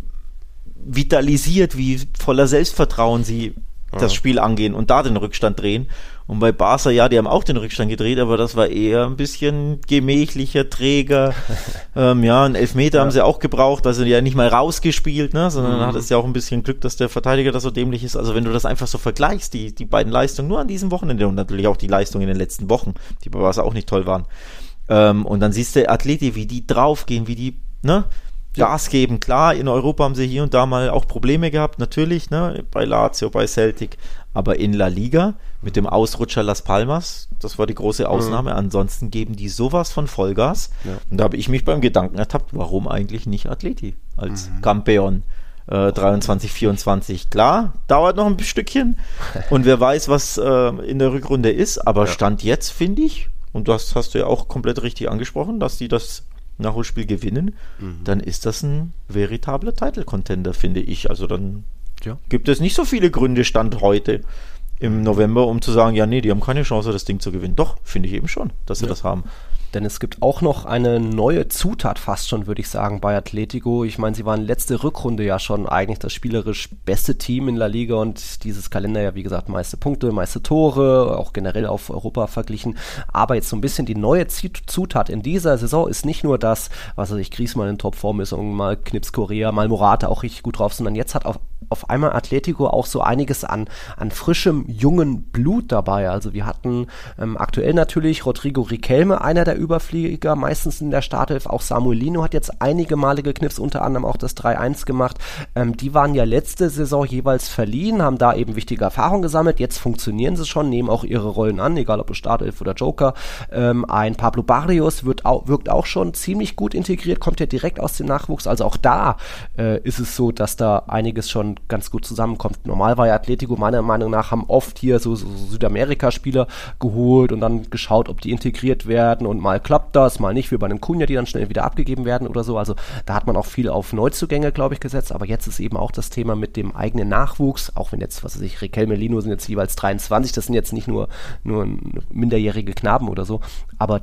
vitalisiert, wie voller Selbstvertrauen sie ja. das Spiel angehen und da den Rückstand drehen. Und bei Barca, ja, die haben auch den Rückstand gedreht, aber das war eher ein bisschen gemächlicher, träger. ähm, ja, einen Elfmeter ja. haben sie auch gebraucht, also ja nicht mal rausgespielt, ne, sondern mhm. hat es ja auch ein bisschen Glück, dass der Verteidiger da so dämlich ist. Also wenn du das einfach so vergleichst, die, die beiden Leistungen nur an diesem Wochenende und natürlich auch die Leistungen in den letzten Wochen, die bei Barca auch nicht toll waren. Ähm, und dann siehst du Atleti, wie die draufgehen, wie die, ne, Gas geben. Klar, in Europa haben sie hier und da mal auch Probleme gehabt, natürlich, ne, bei Lazio, bei Celtic, aber in La Liga mit dem Ausrutscher Las Palmas, das war die große Ausnahme, mhm. ansonsten geben die sowas von Vollgas. Ja. Und da habe ich mich beim Gedanken ertappt, warum eigentlich nicht Atleti als mhm. Campeón äh, dreiundzwanzig vierundzwanzig. Klar, dauert noch ein Stückchen und wer weiß, was äh, in der Rückrunde ist, aber ja. Stand jetzt, finde ich, und das hast du ja auch komplett richtig angesprochen, dass die das Nachholspiel gewinnen, mhm. dann ist das ein veritabler Title-Contender, finde ich. Also dann ja. gibt es nicht so viele Gründe, Stand heute im November, um zu sagen, ja nee, die haben keine Chance, das Ding zu gewinnen. Doch, finde ich eben schon, dass sie ja. das haben. Denn es gibt auch noch eine neue Zutat fast schon, würde ich sagen, bei Atletico. Ich meine, sie waren letzte Rückrunde ja schon eigentlich das spielerisch beste Team in La Liga und dieses Kalender ja, wie gesagt, meiste Punkte, meiste Tore, auch generell auf Europa verglichen. Aber jetzt so ein bisschen die neue Zutat in dieser Saison ist nicht nur das, was weiß ich, Griezmann in Topform ist und mal Knips Correa, mal Morata auch richtig gut drauf, sondern jetzt hat auf auf einmal Atletico auch so einiges an, an frischem, jungen Blut dabei. Also wir hatten ähm, aktuell natürlich Rodrigo Riquelme, einer der Überflieger, meistens in der Startelf. Auch Samuel Lino hat jetzt einige Male geknipst, unter anderem auch das drei eins gemacht. Ähm, die waren ja letzte Saison jeweils verliehen, haben da eben wichtige Erfahrungen gesammelt. Jetzt funktionieren sie schon, nehmen auch ihre Rollen an, egal ob Startelf oder Joker. Ähm, ein Pablo Barrios wird auch, wirkt auch schon ziemlich gut integriert, kommt ja direkt aus dem Nachwuchs. Also auch da äh, ist es so, dass da einiges schon ganz gut zusammenkommt. Normal war ja Atletico meiner Meinung nach, haben oft hier so, so Südamerika-Spieler geholt und dann geschaut, ob die integriert werden und mal klappt das, mal nicht, wie bei einem Cunha, die dann schnell wieder abgegeben werden oder so. Also da hat man auch viel auf Neuzugänge, glaube ich, gesetzt, aber jetzt ist eben auch das Thema mit dem eigenen Nachwuchs, auch wenn jetzt, was weiß ich, Riquelme, Lino sind jetzt jeweils dreiundzwanzig, das sind jetzt nicht nur, nur minderjährige Knaben oder so, aber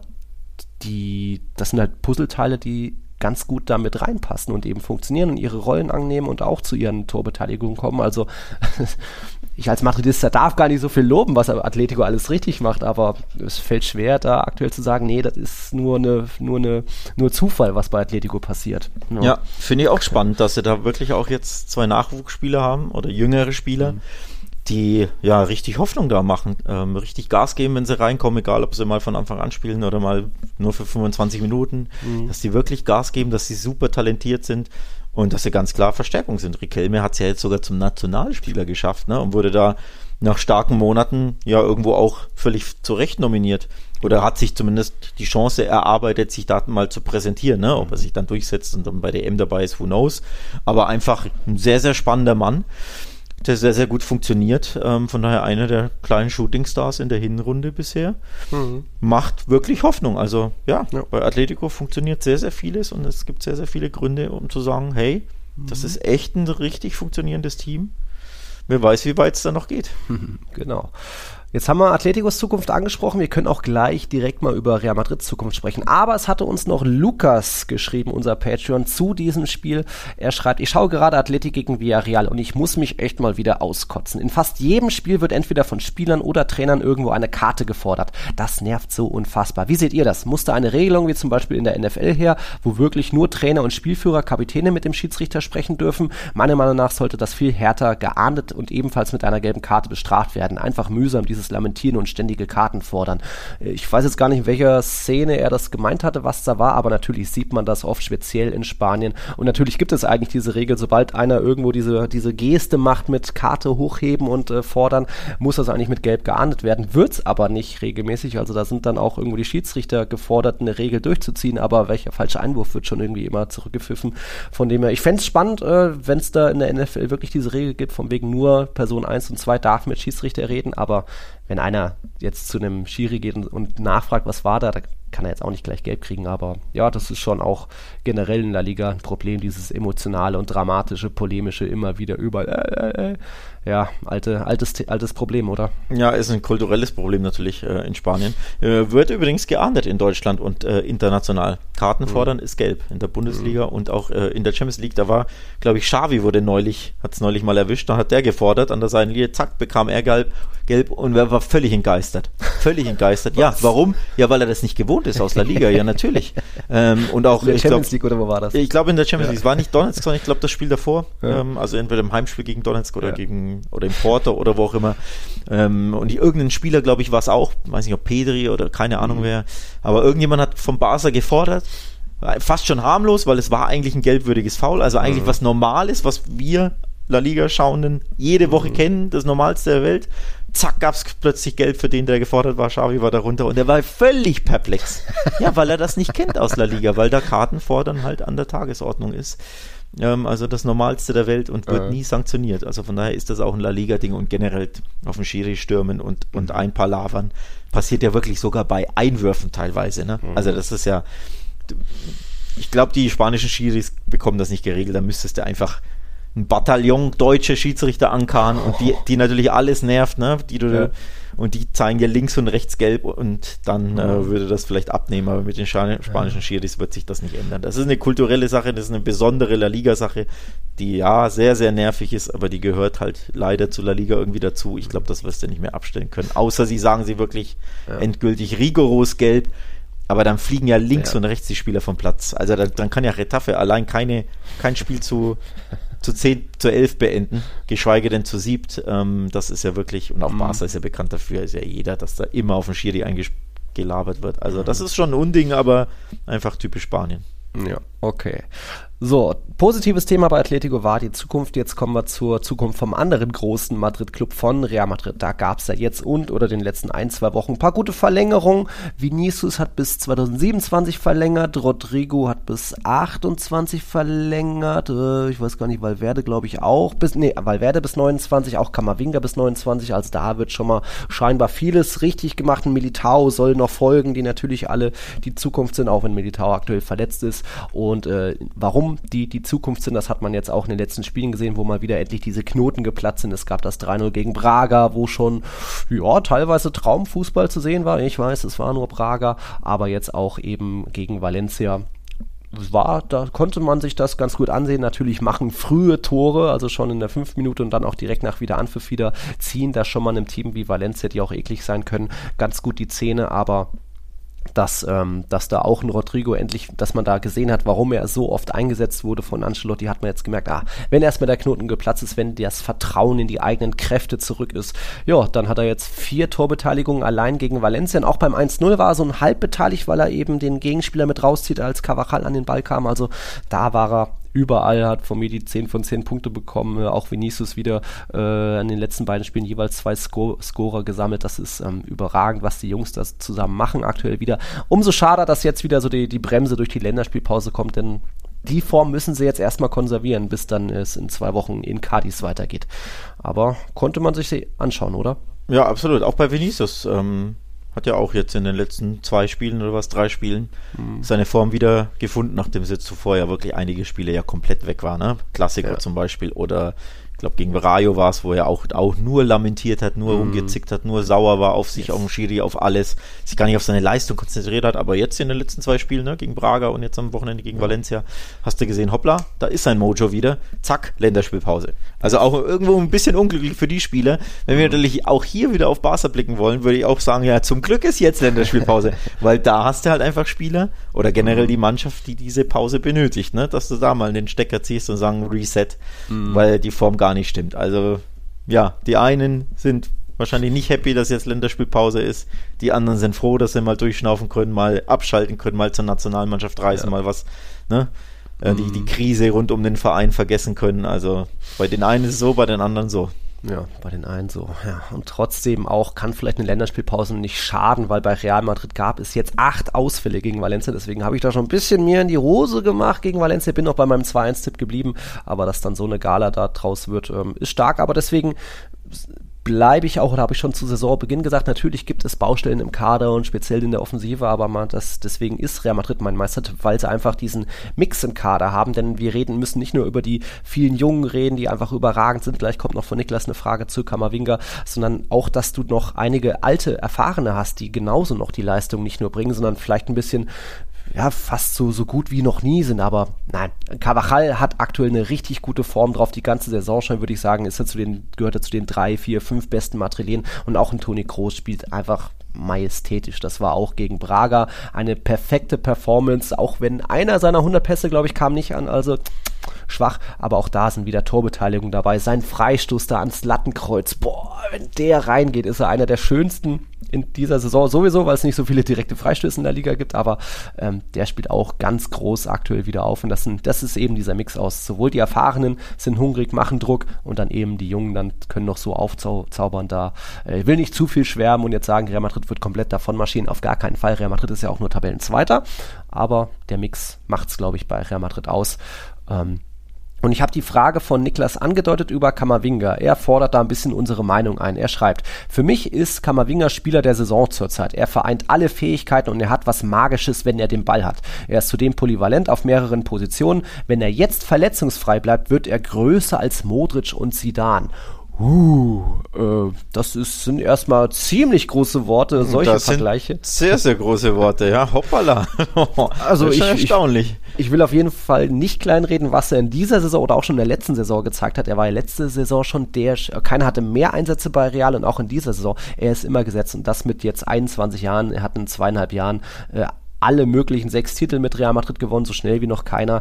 die, das sind halt Puzzleteile, die ganz gut damit reinpassen und eben funktionieren und ihre Rollen annehmen und auch zu ihren Torbeteiligungen kommen. Also ich als Madridista darf gar nicht so viel loben, was Atletico alles richtig macht, aber es fällt schwer, da aktuell zu sagen, nee, das ist nur eine, nur eine, nur Zufall, was bei Atletico passiert. Ja, ja, finde ich auch spannend, dass sie da wirklich auch jetzt zwei Nachwuchsspieler haben oder jüngere Spieler, mhm. die ja richtig Hoffnung da machen, ähm, richtig Gas geben, wenn sie reinkommen, egal ob sie mal von Anfang an spielen oder mal nur für fünfundzwanzig Minuten, mhm. dass die wirklich Gas geben, dass sie super talentiert sind und dass sie ganz klar Verstärkung sind. Riquelme hat es ja jetzt sogar zum Nationalspieler geschafft, ne, und wurde da nach starken Monaten ja irgendwo auch völlig zu Recht nominiert oder hat sich zumindest die Chance erarbeitet, sich da mal zu präsentieren, ne, ob er sich dann durchsetzt und dann bei der E M dabei ist, who knows, aber einfach ein sehr, sehr spannender Mann, der sehr, sehr gut funktioniert. Ähm, von daher einer der kleinen Shootingstars in der Hinrunde bisher. Mhm. Macht wirklich Hoffnung. Also ja, ja, bei Atletico funktioniert sehr, sehr vieles und es gibt sehr, sehr viele Gründe, um zu sagen, hey, mhm. das ist echt ein richtig funktionierendes Team. Wer weiß, wie weit es da noch geht. Genau. Jetzt haben wir Atleticos Zukunft angesprochen. Wir können auch gleich direkt mal über Real Madrids Zukunft sprechen. Aber es hatte uns noch Lukas geschrieben, unser Patreon, zu diesem Spiel. Er schreibt, ich schaue gerade Athletic gegen Villarreal und ich muss mich echt mal wieder auskotzen. In fast jedem Spiel wird entweder von Spielern oder Trainern irgendwo eine Karte gefordert. Das nervt so unfassbar. Wie seht ihr das? Muss da eine Regelung, wie zum Beispiel in der N F L her, wo wirklich nur Trainer und Spielführer, Kapitäne mit dem Schiedsrichter sprechen dürfen? Meiner Meinung nach sollte das viel härter geahndet und ebenfalls mit einer gelben Karte bestraft werden. Einfach mühsam dieses Lamentieren und ständige Karten fordern. Ich weiß jetzt gar nicht, in welcher Szene er das gemeint hatte, was da war, aber natürlich sieht man das oft, speziell in Spanien. Und natürlich gibt es eigentlich diese Regel, sobald einer irgendwo diese, diese Geste macht mit Karte hochheben und äh, fordern, muss das eigentlich mit Gelb geahndet werden. Wird's aber nicht regelmäßig, also da sind dann auch irgendwo die Schiedsrichter gefordert, eine Regel durchzuziehen, aber welcher falsche Einwurf wird schon irgendwie immer zurückgepfiffen. Von dem her, ich fände es spannend, äh, wenn es da in der N F L wirklich diese Regel gibt, von wegen nur Person eins und zwei darf mit Schiedsrichter reden, aber wenn einer jetzt zu einem Schiri geht und, und nachfragt, was war da, da kann er jetzt auch nicht gleich gelb kriegen, aber ja, das ist schon auch generell in der Liga ein Problem, dieses emotionale und dramatische, polemische, immer wieder überall, äh, äh, äh. Ja, alte, altes, altes Problem, oder? Ja, ist ein kulturelles Problem natürlich äh, in Spanien. Äh, wird übrigens geahndet in Deutschland und äh, international. Karten fordern mhm. ist gelb in der Bundesliga mhm. und auch äh, in der Champions League. Da war, glaube ich, Xavi wurde neulich, hat es neulich mal erwischt, da hat der gefordert an der Seitenlinie, zack, bekam er gelb, gelb und er war völlig entgeistert. Völlig entgeistert. Ja, warum? Ja, weil er das nicht gewohnt ist aus der Liga, ja natürlich. Ähm, und auch, in der ich Champions glaub, League, oder wo war das? Ich glaube in der Champions League, ja. es war nicht Donetsk, sondern ich glaube das Spiel davor, ja. ähm, also entweder im Heimspiel gegen Donetsk oder ja. gegen oder im Porto oder wo auch immer. Ähm, und irgendein Spieler, glaube ich, war es auch, weiß nicht ob Pedri oder keine Ahnung mhm. wer, aber irgendjemand hat vom Barca gefordert, fast schon harmlos, weil es war eigentlich ein gelbwürdiges Foul, also eigentlich mhm. was Normales, was wir La Liga-Schauenden jede Woche mhm. kennen, das Normalste der Welt. Zack, gab es plötzlich Gelb für den, der gefordert war. Xavi war da runter und er war völlig perplex. Ja, weil er das nicht kennt aus La Liga, weil da Karten fordern halt an der Tagesordnung ist. Ähm, also das Normalste der Welt und wird äh. nie sanktioniert. Also von daher ist das auch ein La Liga-Ding und generell auf dem Schiri stürmen und, und mhm. ein paar Lavern passiert ja wirklich sogar bei Einwürfen teilweise. Ne? Mhm. Also das ist ja, ich glaube, die spanischen Schiris bekommen das nicht geregelt. Da müsstest du einfach ein Bataillon deutsche Schiedsrichter ankarren und die, die natürlich alles nervt, ne? Die du ja. und die zeigen dir links und rechts gelb und dann äh, würde das vielleicht abnehmen, aber mit den Span- spanischen Schiris wird sich das nicht ändern. Das ist eine kulturelle Sache, das ist eine besondere La Liga-Sache, die ja sehr, sehr nervig ist, aber die gehört halt leider zu La Liga irgendwie dazu. Ich glaube, das wirst du nicht mehr abstellen können, außer sie sagen sie wirklich ja. endgültig rigoros gelb. Aber dann fliegen ja links ja. und rechts die Spieler vom Platz. Also dann, dann kann ja Retafe allein keine, kein Spiel zu, zu zehn, zu elf beenden, geschweige denn zu siebt. Ähm, das ist ja wirklich, und auch mhm. Barca ist ja bekannt dafür, ist ja jeder, dass da immer auf den Schiri eingelabert wird. Also das ist schon ein Unding, aber einfach typisch Spanien. Ja, okay. So, positives Thema bei Atletico war die Zukunft. Jetzt kommen wir zur Zukunft vom anderen großen Madrid-Club von Real Madrid. Da gab es ja jetzt und oder den letzten ein, zwei Wochen ein paar gute Verlängerungen. Vinicius hat bis zwanzig siebenundzwanzig verlängert, Rodrigo hat bis achtundzwanzig verlängert, äh, ich weiß gar nicht, Valverde glaube ich auch, bis nee, Valverde bis neunundzwanzig, auch Camavinga bis neunundzwanzig, also da wird schon mal scheinbar vieles richtig gemacht. Ein Militao soll noch folgen, die natürlich alle die Zukunft sind, auch wenn Militao aktuell verletzt ist. Und äh, warum die die Zukunft sind, das hat man jetzt auch in den letzten Spielen gesehen, wo mal wieder endlich diese Knoten geplatzt sind. Es gab das drei null gegen Braga, wo schon ja teilweise Traumfußball zu sehen war. Ich weiß, es war nur Braga, aber jetzt auch eben gegen Valencia. War, da konnte man sich das ganz gut ansehen. Natürlich machen frühe Tore, also schon in der fünften Minute und dann auch direkt nach Wiederanpfiff wieder, ziehen da schon mal einem Team wie Valencia, die auch eklig sein können, ganz gut die Zähne, aber dass, ähm, dass da auch ein Rodrigo endlich, dass man da gesehen hat, warum er so oft eingesetzt wurde von Ancelotti, hat man jetzt gemerkt, ah, wenn erstmal der Knoten geplatzt ist, wenn das Vertrauen in die eigenen Kräfte zurück ist, ja, dann hat er jetzt vier Torbeteiligungen allein gegen Valencia und auch beim eins null war er so ein halb beteiligt, weil er eben den Gegenspieler mit rauszieht, als Carvajal an den Ball kam, also da war er überall, hat von mir die zehn von zehn Punkte bekommen, auch Vinicius wieder äh, in den letzten beiden Spielen jeweils zwei Sco- Scorer gesammelt, das ist ähm, überragend, was die Jungs das zusammen machen aktuell wieder. Umso schade, dass jetzt wieder so die, die Bremse durch die Länderspielpause kommt, denn die Form müssen sie jetzt erstmal konservieren, bis dann es in zwei Wochen in Cádiz weitergeht. Aber konnte man sich anschauen, oder? Ja, absolut, auch bei Vinicius, ähm hat ja auch jetzt in den letzten zwei Spielen oder was, drei Spielen, mhm. seine Form wieder gefunden, nachdem sie zuvor ja wirklich einige Spiele ja komplett weg waren. Ne? Klassiker ja. zum Beispiel oder ich glaube gegen Rayo war es, wo er auch, auch nur lamentiert hat, nur mhm. rumgezickt hat, nur sauer war auf sich, yes. auf den Schiri, auf alles, sich gar nicht auf seine Leistung konzentriert hat, aber jetzt in den letzten zwei Spielen, ne, gegen Braga und jetzt am Wochenende gegen ja. Valencia, hast du gesehen, hoppla, da ist sein Mojo wieder, zack, Länderspielpause. Also auch irgendwo ein bisschen unglücklich für die Spieler. Wenn wir natürlich auch hier wieder auf Barca blicken wollen, würde ich auch sagen, ja, zum Glück ist jetzt Länderspielpause, weil da hast du halt einfach Spieler oder generell die Mannschaft, die diese Pause benötigt, ne, dass du da mal den Stecker ziehst und sagen Reset, mhm. weil die Form gar nicht stimmt. Also ja, die einen sind wahrscheinlich nicht happy, dass jetzt Länderspielpause ist. Die anderen sind froh, dass sie mal durchschnaufen können, mal abschalten können, mal zur Nationalmannschaft reisen, ja. mal was, ne? Äh, mhm. die, die Krise rund um den Verein vergessen können. Also bei den einen ist es so, bei den anderen so. Ja, bei den einen so. Ja. Und trotzdem auch kann vielleicht eine Länderspielpause nicht schaden, weil bei Real Madrid gab es jetzt acht Ausfälle gegen Valencia. Deswegen habe ich da schon ein bisschen mir in die Hose gemacht gegen Valencia. Bin auch bei meinem zwei eins Tipp geblieben. Aber dass dann so eine Gala da draus wird, ähm, ist stark. Aber deswegen bleibe ich auch, oder habe ich schon zu Saisonbeginn gesagt, natürlich gibt es Baustellen im Kader und speziell in der Offensive, aber man, das, deswegen ist Real Madrid mein Meistertipp, weil sie einfach diesen Mix im Kader haben, denn wir reden, müssen nicht nur über die vielen Jungen reden, die einfach überragend sind, gleich kommt noch von Niklas eine Frage zu Camavinga, sondern auch, dass du noch einige alte, erfahrene hast, die genauso noch die Leistung nicht nur bringen, sondern vielleicht ein bisschen ja, fast so, so gut wie noch nie sind, aber nein, Carvajal hat aktuell eine richtig gute Form drauf, die ganze Saison schon, würde ich sagen, ist er zu den, gehört er zu den drei, vier, fünf besten Madrilenen und auch ein Toni Kroos spielt einfach majestätisch, das war auch gegen Braga eine perfekte Performance, auch wenn einer seiner hundert Pässe, glaube ich, kam nicht an, also schwach, aber auch da sind wieder Torbeteiligungen dabei, sein Freistoß da ans Lattenkreuz, boah, wenn der reingeht, ist er einer der schönsten in dieser Saison sowieso, weil es nicht so viele direkte Freistöße in der Liga gibt, aber ähm, der spielt auch ganz groß aktuell wieder auf und das, sind, das ist eben dieser Mix aus, sowohl die Erfahrenen sind hungrig, machen Druck und dann eben die Jungen dann können noch so aufzaubern da. Äh, ich will nicht zu viel schwärmen und jetzt sagen, Real Madrid wird komplett davon marschieren, auf gar keinen Fall. Real Madrid ist ja auch nur Tabellenzweiter, aber der Mix macht es, glaube ich, bei Real Madrid aus. Ähm, Und ich habe die Frage von Niklas angedeutet über Camavinga. Er fordert da ein bisschen unsere Meinung ein. Er schreibt, für mich ist Camavinga Spieler der Saison zurzeit. Er vereint alle Fähigkeiten und er hat was Magisches, wenn er den Ball hat. Er ist zudem polyvalent auf mehreren Positionen. Wenn er jetzt verletzungsfrei bleibt, wird er größer als Modric und Zidane. Uh, äh, das ist, sind erstmal ziemlich große Worte, solche das Vergleiche. Sind sehr, sehr große Worte, ja, hoppala. Also das ist ich, erstaunlich. Ich, ich will auf jeden Fall nicht kleinreden, was er in dieser Saison oder auch schon in der letzten Saison gezeigt hat. Er war ja letzte Saison schon der, keiner hatte mehr Einsätze bei Real und auch in dieser Saison. Er ist immer gesetzt und das mit jetzt einundzwanzig Jahren. Er hat in zweieinhalb Jahren äh, alle möglichen sechs Titel mit Real Madrid gewonnen, so schnell wie noch keiner.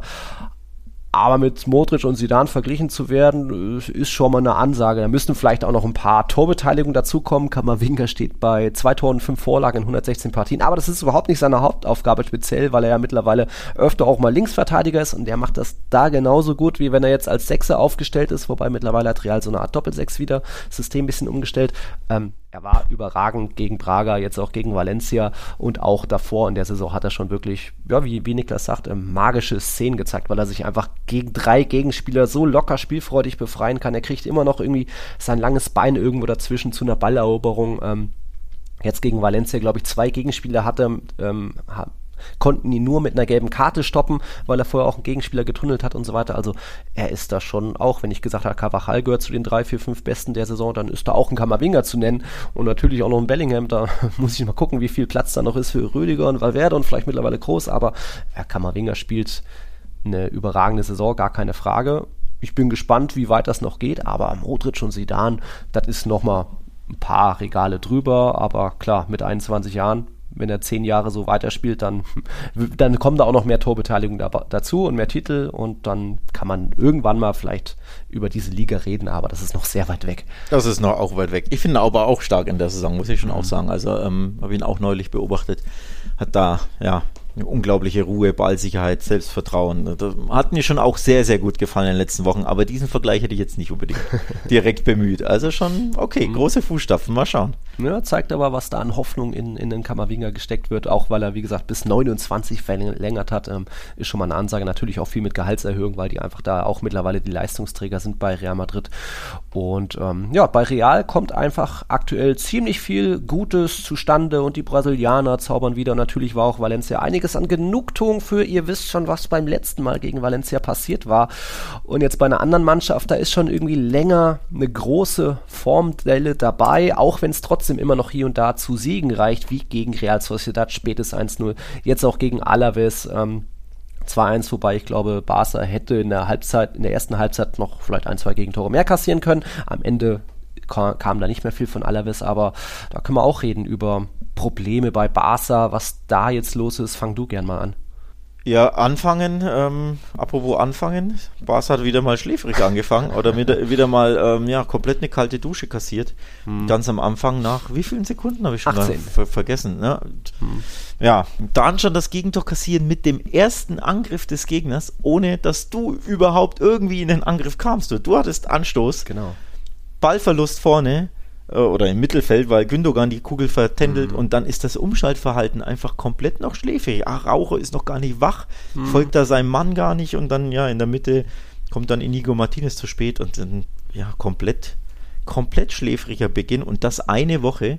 Aber mit Modric und Zidane verglichen zu werden, ist schon mal eine Ansage. Da müssten vielleicht auch noch ein paar Torbeteiligungen dazukommen. Camavinga steht bei zwei Toren und fünf Vorlagen in hundertsechzehn Partien. Aber das ist überhaupt nicht seine Hauptaufgabe speziell, weil er ja mittlerweile öfter auch mal Linksverteidiger ist und der macht das da genauso gut, wie wenn er jetzt als Sechser aufgestellt ist. Wobei mittlerweile hat Real so eine Art Doppelsechs wieder, System ein bisschen umgestellt. Ähm, Er war überragend gegen Braga, jetzt auch gegen Valencia und auch davor in der Saison hat er schon wirklich, ja, wie, wie Niklas sagt, magische Szenen gezeigt, weil er sich einfach gegen drei Gegenspieler so locker spielfreudig befreien kann. Er kriegt immer noch irgendwie sein langes Bein irgendwo dazwischen zu einer Balleroberung. Ähm, jetzt gegen Valencia, glaube ich, zwei Gegenspieler hatte, ähm, konnten ihn nur mit einer gelben Karte stoppen, weil er vorher auch einen Gegenspieler getunnelt hat und so weiter. Also er ist da schon auch, wenn ich gesagt habe, Carvajal gehört zu den drei, vier, fünf Besten der Saison, dann ist da auch ein Camavinga zu nennen und natürlich auch noch ein Bellingham. Da muss ich mal gucken, wie viel Platz da noch ist für Rüdiger und Valverde und vielleicht mittlerweile Kroos, aber ja, Camavinga spielt eine überragende Saison, gar keine Frage. Ich bin gespannt, wie weit das noch geht, aber Modric und Zidane, das ist nochmal ein paar Regale drüber, aber klar, mit einundzwanzig Jahren, wenn er zehn Jahre so weiterspielt, dann, dann kommen da auch noch mehr Torbeteiligung da, dazu und mehr Titel und dann kann man irgendwann mal vielleicht über diese Liga reden, aber das ist noch sehr weit weg. Das ist noch auch weit weg. Ich finde ihn aber auch stark in der Saison, muss ich schon mhm. auch sagen. Also ähm, habe ihn auch neulich beobachtet, hat da, ja, eine unglaubliche Ruhe, Ballsicherheit, Selbstvertrauen. Das hat mir schon auch sehr, sehr gut gefallen in den letzten Wochen, aber diesen Vergleich hätte ich jetzt nicht unbedingt direkt bemüht. Also schon, okay, große Fußstapfen, mal schauen. Ja, zeigt aber, was da an Hoffnung in, in den Camavinga gesteckt wird, auch weil er, wie gesagt, bis neunundzwanzig verlängert hat, ähm, ist schon mal eine Ansage. Natürlich auch viel mit Gehaltserhöhung, weil die einfach da auch mittlerweile die Leistungsträger sind bei Real Madrid. Und ähm, ja, bei Real kommt einfach aktuell ziemlich viel Gutes zustande und die Brasilianer zaubern wieder. Und natürlich war auch Valencia einiges an Genugtuung für, ihr wisst schon, was beim letzten Mal gegen Valencia passiert war. Und jetzt bei einer anderen Mannschaft, da ist schon irgendwie länger eine große Formdelle dabei, auch wenn es trotzdem immer noch hier und da zu Siegen reicht, wie gegen Real Sociedad, spätes eins null, jetzt auch gegen Alaves, ähm, zwei eins, wobei ich glaube, Barca hätte in der Halbzeit, in der ersten Halbzeit noch vielleicht ein, zwei Gegentore mehr kassieren können. Am Ende kam, kam da nicht mehr viel von Alaves, aber da können wir auch reden über Probleme bei Barca, was da jetzt los ist. Fang du gern mal an. Ja, anfangen, ähm, apropos anfangen, Barca hat wieder mal schläfrig angefangen oder mit, wieder mal ähm, ja, komplett eine kalte Dusche kassiert. Hm. Ganz am Anfang, nach wie vielen Sekunden habe ich schon achtzehn ver- vergessen. Ne? Hm. Ja, dann schon das Gegentor kassieren mit dem ersten Angriff des Gegners, ohne dass du überhaupt irgendwie in den Angriff kamst. Du, du hattest Anstoß, genau. Ballverlust vorne, oder im Mittelfeld, weil Gündogan die Kugel vertändelt mhm. und dann ist das Umschaltverhalten einfach komplett noch schläfrig. Araujo ist noch gar nicht wach, mhm. folgt da seinem Mann gar nicht und dann ja in der Mitte kommt dann Inigo Martinez zu spät und dann ja komplett komplett schläfriger Beginn und das eine Woche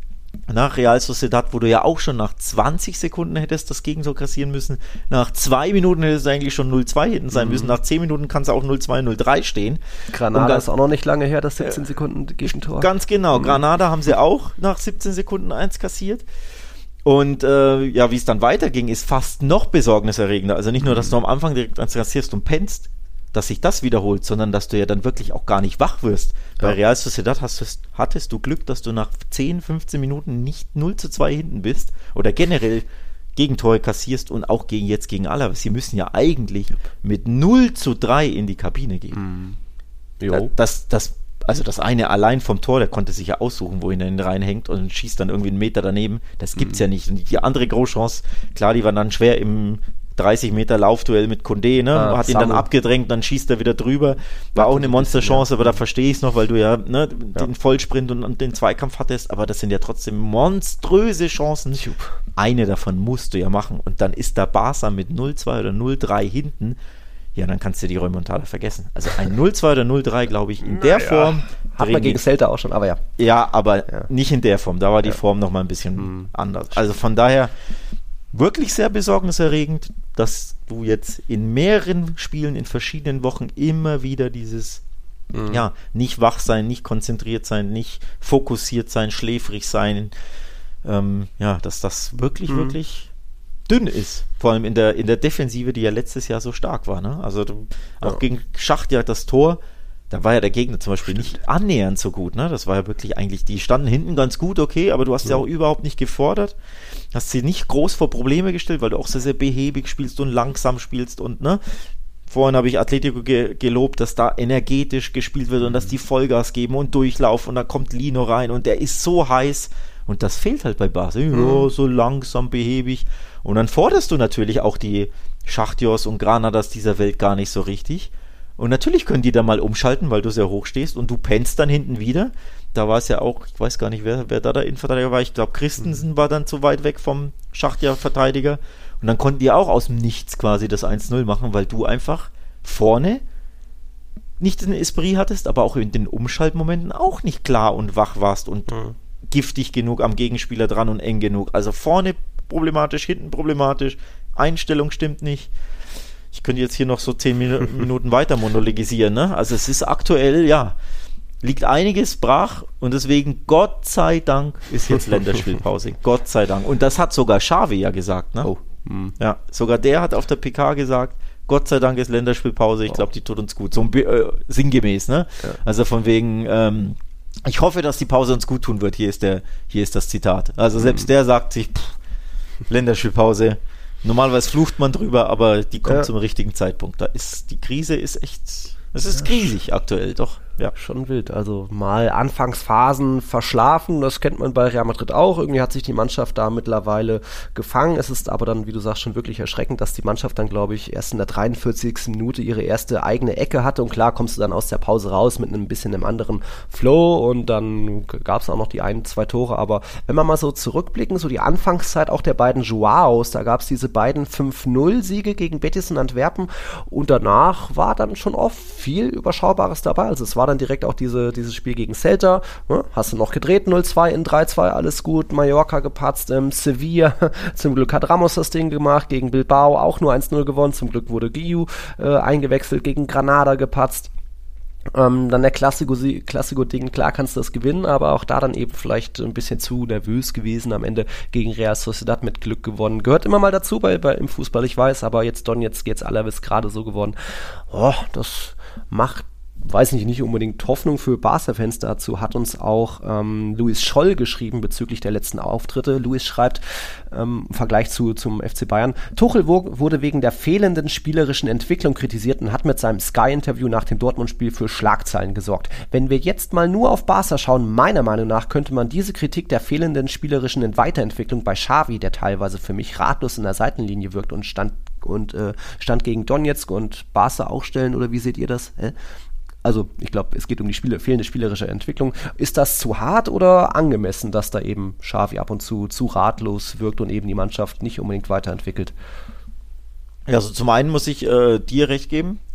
nach Real Sociedad, wo du ja auch schon nach zwanzig Sekunden hättest das Gegentor kassieren müssen. Nach zwei Minuten hättest du eigentlich schon null zwei hinten sein mhm. müssen. Nach zehn Minuten kann es auch null zwei, null drei stehen. Granada dann, ist auch noch nicht lange her, das siebzehn Sekunden Gegentor. Ganz genau. Mhm. Granada haben sie auch nach siebzehn Sekunden eins kassiert. Und äh, ja, wie es dann weiterging, ist fast noch besorgniserregender. Also nicht nur, dass du am Anfang direkt eins kassierst und pennst, dass sich das wiederholt, sondern dass du ja dann wirklich auch gar nicht wach wirst. Ja. Bei Real Sociedad hast, hattest du Glück, dass du nach zehn, fünfzehn Minuten nicht null zu zwei hinten bist oder generell Gegentore kassierst und auch gegen jetzt gegen Alaves. Sie müssen ja eigentlich mit null zu drei in die Kabine gehen. Mhm. Jo. Das, das, also das eine allein vom Tor, der konnte sich ja aussuchen, wohin er ihn reinhängt und schießt dann irgendwie einen Meter daneben. Das gibt's mhm. ja nicht. Und die andere Großchance, klar, die war dann schwer im dreißig Meter Laufduell mit Condé, ne? Ah, hat ihn Samu. Dann abgedrängt, dann schießt er wieder drüber. War auch eine Monsterchance, aber da verstehe ich es noch, weil du ja, ne, ja. den Vollsprint und, und den Zweikampf hattest, aber das sind ja trotzdem monströse Chancen. Eine davon musst du ja machen und dann ist da Barca mit null zwei oder null drei hinten, ja, dann kannst du die Remontada vergessen. Also ein null zwei oder null drei, glaube ich, in der ja. Form. Hat man gegen Celta auch schon, aber ja. Ja, aber ja. nicht in der Form. Da war die ja. Form nochmal ein bisschen hm. anders. Also von daher wirklich sehr besorgniserregend, dass du jetzt in mehreren Spielen, in verschiedenen Wochen immer wieder dieses, mhm. ja, nicht wach sein, nicht konzentriert sein, nicht fokussiert sein, schläfrig sein, ähm, ja, dass das wirklich, mhm. wirklich dünn ist. Vor allem in der, in der Defensive, die ja letztes Jahr so stark war, ne? Also du, auch ja. gegen Schacht ja das Tor, da war ja der Gegner zum Beispiel Stimmt. nicht annähernd so gut, ne? Das war ja wirklich eigentlich, die standen hinten ganz gut, okay, aber du hast ja, ja auch überhaupt nicht gefordert, hast sie nicht groß vor Probleme gestellt, weil du auch sehr, sehr behäbig spielst und langsam spielst und, ne? Vorhin habe ich Atletico ge- gelobt, dass da energetisch gespielt wird und dass die Vollgas geben und durchlaufen und da kommt Lino rein und der ist so heiß und das fehlt halt bei Barca. Ja, mhm. so langsam, behäbig und dann forderst du natürlich auch die Schachtjors und Granadas dieser Welt gar nicht so richtig. Und natürlich können die da mal umschalten, weil du sehr hoch stehst und du pennst dann hinten wieder. Da war es ja auch, ich weiß gar nicht, wer, wer da der Innenverteidiger war. Ich glaube, Christensen war dann zu weit weg vom Schachtjahr-Verteidiger. Und dann konnten die auch aus dem Nichts quasi das eins null machen, weil du einfach vorne nicht den Esprit hattest, aber auch in den Umschaltmomenten auch nicht klar und wach warst und mhm. giftig genug am Gegenspieler dran und eng genug. Also vorne problematisch, hinten problematisch, Einstellung stimmt nicht. Ich könnte jetzt hier noch so zehn Minuten weiter monologisieren, ne? Also es ist aktuell, ja, liegt einiges brach und deswegen, Gott sei Dank, ist jetzt Länderspielpause. Gott sei Dank. Und das hat sogar Xavi ja gesagt, ne? Oh. Hm. Ja, sogar der hat auf der P K gesagt, Gott sei Dank ist Länderspielpause, ich glaube, die tut uns gut. So äh, sinngemäß, ne? Ja. Also von wegen, ähm, ich hoffe, dass die Pause uns gut tun wird. Hier ist der, hier ist das Zitat. Also selbst hm. der sagt sich, pff, Länderspielpause. Normalerweise flucht man drüber, aber die kommt ja. zum richtigen Zeitpunkt. Da ist, die Krise ist echt, es ist ja. riesig aktuell, doch. Ja, schon wild. Also mal Anfangsphasen verschlafen, das kennt man bei Real Madrid auch. Irgendwie hat sich die Mannschaft da mittlerweile gefangen. Es ist aber dann, wie du sagst, schon wirklich erschreckend, dass die Mannschaft dann, glaube ich, erst in der dreiundvierzigsten Minute ihre erste eigene Ecke hatte. Und klar kommst du dann aus der Pause raus mit einem bisschen einem anderen Flow und dann gab es auch noch die ein, zwei Tore. Aber wenn wir mal so zurückblicken, so die Anfangszeit auch der beiden Joaos, da gab es diese beiden fünf null Siege gegen Betis und Antwerpen und danach war dann schon oft viel Überschaubares dabei. Also es war dann direkt auch diese, dieses Spiel gegen Celta, ne? Hast du noch gedreht, null zwei in drei zwei, alles gut, Mallorca gepatzt, ähm, Sevilla, zum Glück hat Ramos das Ding gemacht, gegen Bilbao auch nur eins null gewonnen, zum Glück wurde Guiu äh, eingewechselt, gegen Granada gepatzt. Ähm, dann der Klassiko-Ding, Klassiko-Ding, klar kannst du das gewinnen, aber auch da dann eben vielleicht ein bisschen zu nervös gewesen, am Ende gegen Real Sociedad mit Glück gewonnen. Gehört immer mal dazu bei, bei im Fußball, ich weiß, aber jetzt Donetsk, jetzt Alaves gerade so gewonnen. Oh, das macht weiß nicht, nicht unbedingt Hoffnung für Barca-Fans. Dazu hat uns auch ähm, Luis Scholl geschrieben bezüglich der letzten Auftritte. Luis schreibt ähm, im Vergleich zu, zum F C Bayern, Tuchel wurde wegen der fehlenden spielerischen Entwicklung kritisiert und hat mit seinem Sky-Interview nach dem Dortmund-Spiel für Schlagzeilen gesorgt. Wenn wir jetzt mal nur auf Barca schauen, meiner Meinung nach könnte man diese Kritik der fehlenden spielerischen Weiterentwicklung bei Xavi, der teilweise für mich ratlos in der Seitenlinie wirkt und stand und äh, stand gegen Donetsk und Barca auch stellen, oder wie seht ihr das? Hä? Also ich glaube, es geht um die Spiele, fehlende spielerische Entwicklung. Ist das zu hart oder angemessen, dass da eben Xavi ab und zu zu ratlos wirkt und eben die Mannschaft nicht unbedingt weiterentwickelt? Ja, also zum einen muss ich äh, dir recht geben.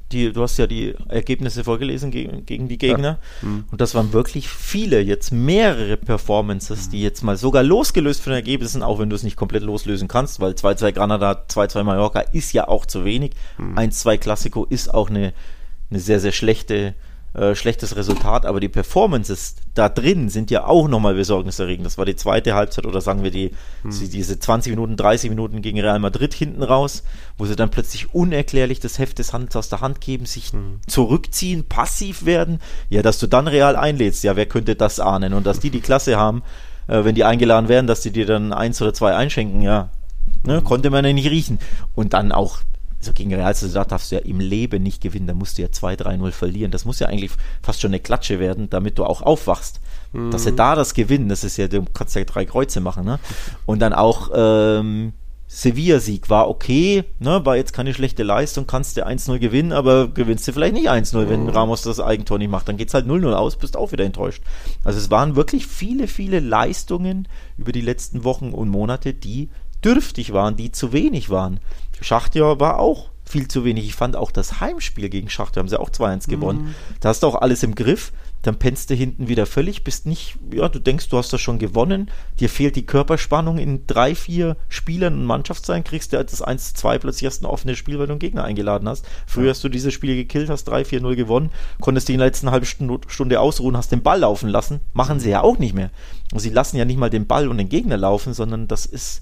Die, du hast ja die Ergebnisse vorgelesen gegen, gegen die Gegner. Ja. Mhm. Und das waren wirklich viele, jetzt mehrere Performances, die jetzt mal sogar losgelöst von den Ergebnissen, auch wenn du es nicht komplett loslösen kannst, weil zwei zwei Granada, zwei zwei Mallorca ist ja auch zu wenig. Mhm. eins zwei Classico ist auch eine, eine sehr, sehr schlechte Äh, schlechtes Resultat, aber die Performances da drin sind ja auch nochmal besorgniserregend. Das war die zweite Halbzeit oder sagen wir die, hm. die diese zwanzig Minuten, dreißig Minuten gegen Real Madrid hinten raus, wo sie dann plötzlich unerklärlich das Heft des Handels aus der Hand geben, sich hm. zurückziehen, passiv werden. Ja, dass du dann Real einlädst, ja, wer könnte das ahnen? Und dass die die Klasse haben, äh, wenn die eingeladen werden, dass die dir dann eins oder zwei einschenken, ja, ne, hm. konnte man ja nicht riechen. Und dann auch also gegen Real Sociedad darfst du ja im Leben nicht gewinnen, da musst du ja zwei drei null verlieren. Das muss ja eigentlich fast schon eine Klatsche werden, damit du auch aufwachst. Mhm. Dass sie da das gewinnen, das ist ja, du kannst ja drei Kreuze machen, ne? Und dann auch ähm, Sevilla-Sieg war okay, ne? War jetzt keine schlechte Leistung, kannst du eins null gewinnen, aber gewinnst du vielleicht nicht eins null, mhm. wenn Ramos das Eigentor nicht macht. Dann geht's halt null null aus, bist auch wieder enttäuscht. Also es waren wirklich viele, viele Leistungen über die letzten Wochen und Monate, die dürftig waren, die zu wenig waren. Schachtja war auch viel zu wenig. Ich fand auch das Heimspiel gegen Schachtja, haben sie auch zwei eins gewonnen. Mhm. Da hast du auch alles im Griff, dann pennst du hinten wieder völlig, bist nicht, ja, du denkst, du hast das schon gewonnen, dir fehlt die Körperspannung in drei, vier Spielern und Mannschaftszeit, kriegst du das eins zu zwei plötzlich erst ein offenes Spiel, weil du einen Gegner eingeladen hast. Früher ja. hast du diese Spiele gekillt, hast drei vier null gewonnen, konntest dich in der letzten halben Stunde ausruhen, hast den Ball laufen lassen. Machen sie ja auch nicht mehr. Und sie lassen ja nicht mal den Ball und den Gegner laufen, sondern das ist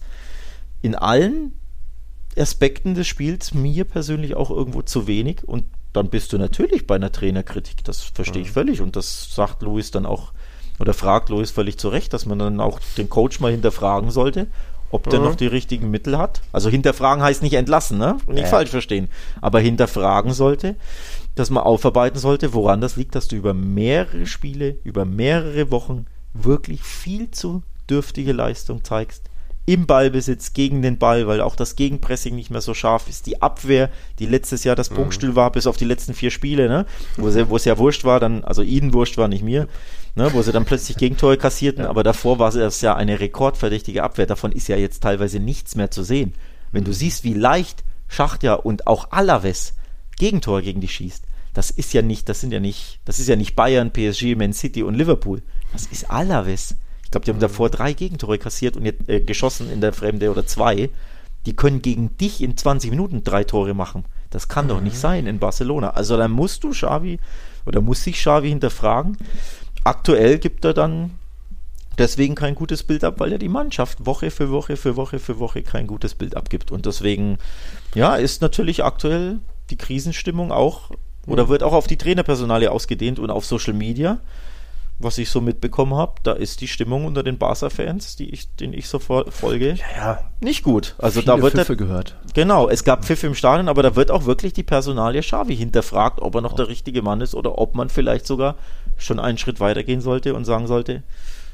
in allen Aspekten des Spiels mir persönlich auch irgendwo zu wenig, und dann bist du natürlich bei einer Trainerkritik, das verstehe ich völlig, und das sagt Luis dann auch, oder fragt Luis völlig zu Recht, dass man dann auch den Coach mal hinterfragen sollte, ob der mhm. noch die richtigen Mittel hat. Also hinterfragen heißt nicht entlassen, ne? Nicht ja. falsch verstehen, aber hinterfragen sollte, dass man aufarbeiten sollte, woran das liegt, dass du über mehrere Spiele, über mehrere Wochen wirklich viel zu dürftige Leistung zeigst. Im Ballbesitz, gegen den Ball, weil auch das Gegenpressing nicht mehr so scharf ist. Die Abwehr, die letztes Jahr das mhm. Prunkstück war, bis auf die letzten vier Spiele, ne? wo, sie, wo es ja wurscht war, dann, also ihnen wurscht war, nicht mir, ne? Wo sie dann plötzlich Gegentore kassierten, ja. aber davor war es ja eine rekordverdächtige Abwehr. Davon ist ja jetzt teilweise nichts mehr zu sehen. Wenn du siehst, wie leicht Schachtja und auch Alaves Gegentore gegen dich schießt, das ist ja nicht, das sind ja nicht, das ist ja nicht Bayern, P S G, Man City und Liverpool. Das ist Alaves. Ich glaube, die haben davor drei Gegentore kassiert und jetzt, äh, geschossen in der Fremde oder zwei. Die können gegen dich in zwanzig Minuten drei Tore machen. Das kann mhm. doch nicht sein in Barcelona. Also dann musst du Xavi, oder muss sich Xavi hinterfragen. Aktuell gibt er dann deswegen kein gutes Bild ab, weil er die Mannschaft Woche für Woche für Woche für Woche kein gutes Bild abgibt. Und deswegen, ja, ist natürlich aktuell die Krisenstimmung auch, oder wird auch auf die Trainerpersonalie ausgedehnt und auf Social Media. Was ich so mitbekommen habe, da ist die Stimmung unter den Barca-Fans, die ich, denen ich so folge, ja, ja. nicht gut. Also Viele da wird Pfiffe der, gehört. Genau, es gab Pfiffe im Stadion, aber da wird auch wirklich die Personalie Xavi hinterfragt, ob er noch oh. der richtige Mann ist oder ob man vielleicht sogar schon einen Schritt weitergehen sollte und sagen sollte,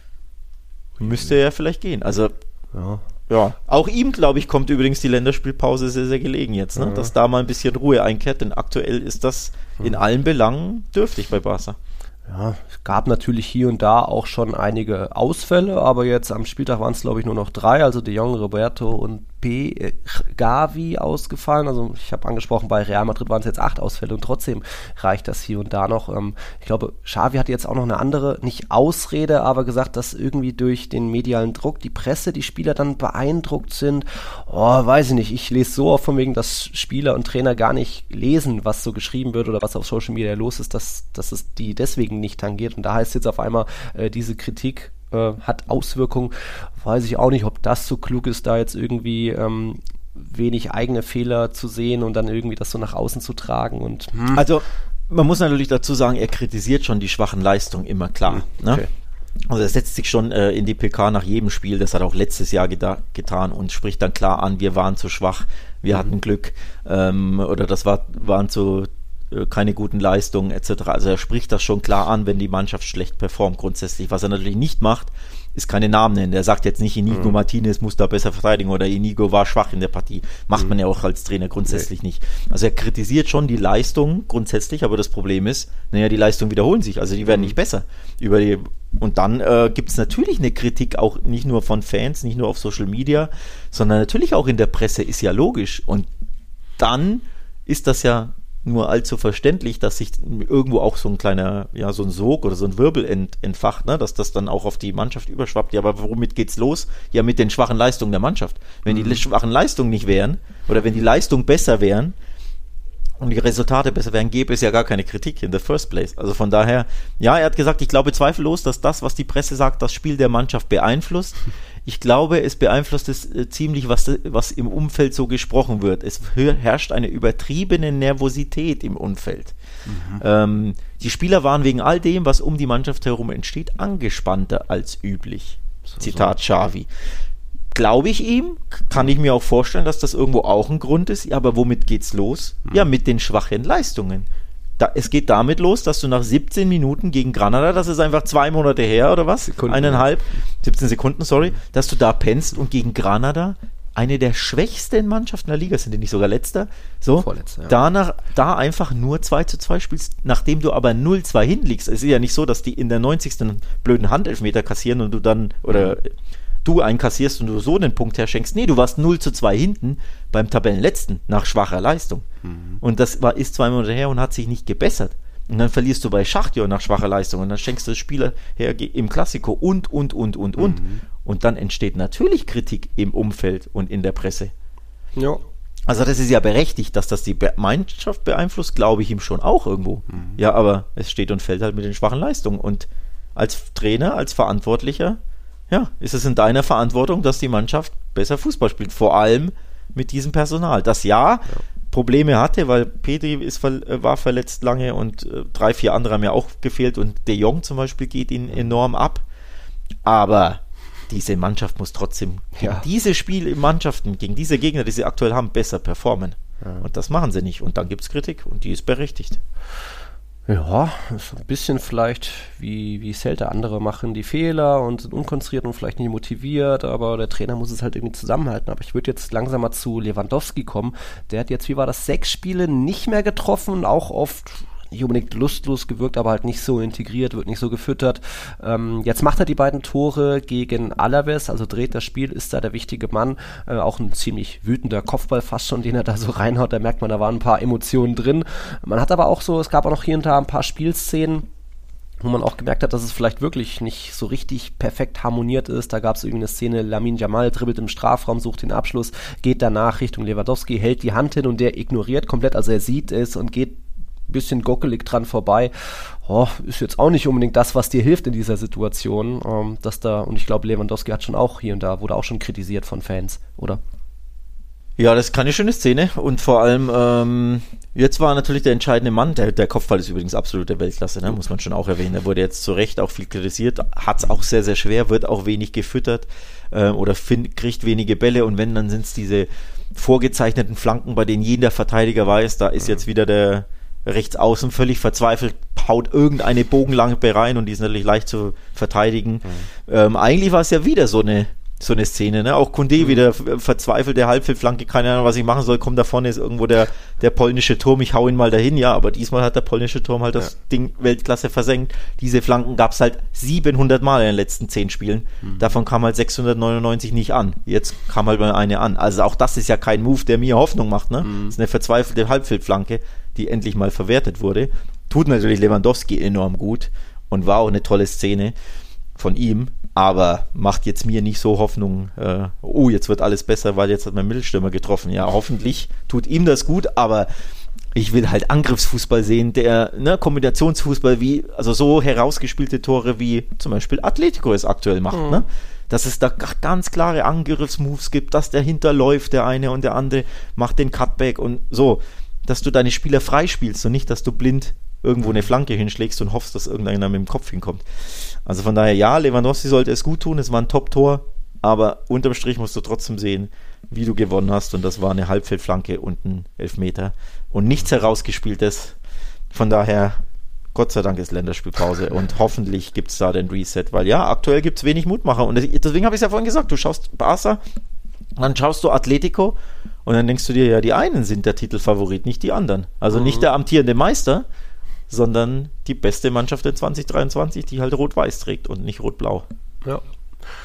müsste er vielleicht gehen. Also ja. ja, auch ihm, glaube ich, kommt übrigens die Länderspielpause sehr, sehr gelegen jetzt, ne? Ja. Dass da mal ein bisschen Ruhe einkehrt, denn aktuell ist das in allen Belangen dürftig bei Barca. Ja, es gab natürlich hier und da auch schon einige Ausfälle, aber jetzt am Spieltag waren es, glaube ich, nur noch drei, also De Jong, Roberto und P. Äh, Gavi ausgefallen. Also ich habe angesprochen, bei Real Madrid waren es jetzt acht Ausfälle und trotzdem reicht das hier und da noch. Ähm, ich glaube, Xavi hatte jetzt auch noch eine andere, nicht Ausrede, aber gesagt, dass irgendwie durch den medialen Druck die Presse, die Spieler dann beeindruckt sind. Oh, weiß ich nicht, ich lese so oft von wegen, dass Spieler und Trainer gar nicht lesen, was so geschrieben wird oder was auf Social Media los ist, dass, dass es die deswegen nicht tangiert. Und da heißt jetzt auf einmal, äh, diese Kritik äh, hat Auswirkungen. Weiß ich auch nicht, ob das so klug ist, da jetzt irgendwie ähm, wenig eigene Fehler zu sehen und dann irgendwie das so nach außen zu tragen. Und hm. Also man muss natürlich dazu sagen, er kritisiert schon die schwachen Leistungen immer, klar. Okay. Ne? Also er setzt sich schon äh, in die P K nach jedem Spiel, das hat er auch letztes Jahr geda- getan und spricht dann klar an, wir waren zu schwach, wir mhm. hatten Glück ähm, oder das war, waren zu keine guten Leistungen et cetera. Also er spricht das schon klar an, wenn die Mannschaft schlecht performt grundsätzlich. Was er natürlich nicht macht, ist keine Namen nennen. Er sagt jetzt nicht, Inigo mhm. Martinez muss da besser verteidigen oder Inigo war schwach in der Partie. Macht mhm. man ja auch als Trainer grundsätzlich nee. nicht. Also er kritisiert schon die Leistung grundsätzlich, aber das Problem ist, naja, die Leistungen wiederholen sich, also die werden nicht besser. Über die, und dann äh, gibt es natürlich eine Kritik, auch nicht nur von Fans, nicht nur auf Social Media, sondern natürlich auch in der Presse, ist ja logisch. Und dann ist das ja nur allzu verständlich, dass sich irgendwo auch so ein kleiner, ja, so ein Sog oder so ein Wirbel ent, entfacht, ne? Dass das dann auch auf die Mannschaft überschwappt. Ja, aber womit geht's los? Ja, mit den schwachen Leistungen der Mannschaft. Wenn mhm. die schwachen Leistungen nicht wären oder wenn die Leistungen besser wären und die Resultate besser wären, gäbe es ja gar keine Kritik in the first place. Also von daher, ja, er hat gesagt, ich glaube zweifellos, dass das, was die Presse sagt, das Spiel der Mannschaft beeinflusst. Ich glaube, es beeinflusst es äh, ziemlich, was, was im Umfeld so gesprochen wird. Es herrscht eine übertriebene Nervosität im Umfeld. Mhm. Ähm, die Spieler waren wegen all dem, was um die Mannschaft herum entsteht, angespannter als üblich. So, Zitat so. Xavi. Glaube ich ihm, kann ich mir auch vorstellen, dass das irgendwo auch ein Grund ist. Ja, aber womit geht's los? Mhm. Ja, mit den schwachen Leistungen. Da, es geht damit los, dass du nach siebzehn Minuten gegen Granada, das ist einfach zwei Monate her oder was? Sekunden, Eineinhalb, siebzehn Sekunden, sorry, dass du da pennst und gegen Granada, eine der schwächsten Mannschaften der Liga, sind die nicht sogar letzter, so, Vorletzter, ja. danach, da einfach nur zwei zu zwei spielst, nachdem du aber null zwei hinliegst. Es ist ja nicht so, dass die in der neunzigsten blöden Handelfmeter kassieren und du dann, oder mhm. du einkassierst und du so den Punkt herschenkst. Nee, du warst null zu zwei hinten beim Tabellenletzten nach schwacher Leistung. Mhm. Und das war, ist zwei Monate her und hat sich nicht gebessert. Und dann verlierst du bei Schachtjor nach schwacher Leistung und dann schenkst du das Spiel her im Klassiko und, und, und, und, mhm. und. Und dann entsteht natürlich Kritik im Umfeld und in der Presse. Ja. Also das ist ja berechtigt, dass das die Be- Mannschaft beeinflusst, glaube ich ihm schon auch irgendwo. Mhm. Ja, aber es steht und fällt halt mit den schwachen Leistungen. Und als Trainer, als Verantwortlicher, ja, ist es in deiner Verantwortung, dass die Mannschaft besser Fußball spielt. Vor allem mit diesem Personal. Das ja, ja. Probleme hatte, weil Pedri ist, war verletzt lange und äh, drei, vier andere haben ja auch gefehlt und De Jong zum Beispiel geht ihnen enorm ab. Aber diese Mannschaft muss trotzdem gegen ja. diese Spielmannschaften, gegen diese Gegner, die sie aktuell haben, besser performen. Ja. Und das machen sie nicht. Und dann gibt es Kritik und die ist berechtigt. Ja, ist ein bisschen vielleicht wie, wie Celta. Andere machen die Fehler und sind unkonzentriert und vielleicht nicht motiviert, aber der Trainer muss es halt irgendwie zusammenhalten. Aber ich würde jetzt langsam mal zu Lewandowski kommen. Der hat jetzt, wie war das, sechs Spiele nicht mehr getroffen und auch oft nicht unbedingt lustlos gewirkt, aber halt nicht so integriert, wird nicht so gefüttert. Ähm, jetzt macht er die beiden Tore gegen Alaves, also dreht das Spiel, ist da der wichtige Mann. Äh, auch ein ziemlich wütender Kopfball fast schon, den er da so reinhaut. Da merkt man, da waren ein paar Emotionen drin. Man hat aber auch so, es gab auch noch hier und da ein paar Spielszenen, wo man auch gemerkt hat, dass es vielleicht wirklich nicht so richtig perfekt harmoniert ist. Da gab es irgendwie eine Szene, Lamine Yamal dribbelt im Strafraum, sucht den Abschluss, geht danach Richtung Lewandowski, hält die Hand hin und der ignoriert komplett, also er sieht es und geht bisschen gockelig dran vorbei. Oh, ist jetzt auch nicht unbedingt das, was dir hilft in dieser Situation, ähm, dass da, und ich glaube, Lewandowski hat schon auch hier und da, wurde auch schon kritisiert von Fans, oder? Ja, das ist keine schöne Szene und vor allem, ähm, jetzt war natürlich der entscheidende Mann, der, der Kopfball ist übrigens absolute Weltklasse, ne? Muss man schon auch erwähnen, der wurde jetzt zu Recht auch viel kritisiert, hat es auch sehr, sehr schwer, wird auch wenig gefüttert äh, oder find, kriegt wenige Bälle und wenn, dann sind es diese vorgezeichneten Flanken, bei denen jeder Verteidiger weiß, da ist jetzt wieder der rechts außen völlig verzweifelt, haut irgendeine Bogenlampe rein und die ist natürlich leicht zu verteidigen. Mhm. Ähm, eigentlich war es ja wieder so eine so eine Szene, ne? Auch Koundé mhm. wieder verzweifelt, der Halbfeldflanke, keine Ahnung, was ich machen soll, kommt da vorne, ist irgendwo der, der polnische Turm, ich hau ihn mal dahin, ja, aber diesmal hat der polnische Turm halt das ja. Ding Weltklasse versenkt. Diese Flanken gab es halt siebenhundert Mal in den letzten zehn Spielen, mhm. davon kam halt sechshundertneunundneunzig nicht an, jetzt kam halt mal eine an, also auch das ist ja kein Move, der mir Hoffnung macht, ne? Mhm. Das ist eine verzweifelte Halbfeldflanke, die endlich mal verwertet wurde, tut natürlich Lewandowski enorm gut und war auch eine tolle Szene von ihm, aber macht jetzt mir nicht so Hoffnung, äh, oh, jetzt wird alles besser, weil jetzt hat mein Mittelstürmer getroffen. Ja, hoffentlich tut ihm das gut, aber ich will halt Angriffsfußball sehen, der, ne, Kombinationsfußball, wie, also so herausgespielte Tore, wie zum Beispiel Atletico es aktuell macht, mhm. ne? Dass es da ganz klare Angriffsmoves gibt, dass der hinterläuft, der eine und der andere macht den Cutback und so, dass du deine Spieler freispielst und nicht, dass du blind irgendwo eine Flanke hinschlägst und hoffst, dass irgendeiner mit dem Kopf hinkommt. Also von daher, ja, Lewandowski sollte es gut tun, es war ein Top-Tor, aber unterm Strich musst du trotzdem sehen, wie du gewonnen hast und das war eine Halbfeldflanke und ein Elfmeter und nichts herausgespieltes. Von daher, Gott sei Dank ist Länderspielpause und hoffentlich gibt es da den Reset, weil ja, aktuell gibt es wenig Mutmacher und deswegen habe ich es ja vorhin gesagt, du schaust Barca, dann schaust du Atletico und dann denkst du dir, ja, die einen sind der Titelfavorit, nicht die anderen. Also mhm. nicht der amtierende Meister, sondern die beste Mannschaft in zwanzig dreiundzwanzig, die halt rot-weiß trägt und nicht rot-blau. Ja.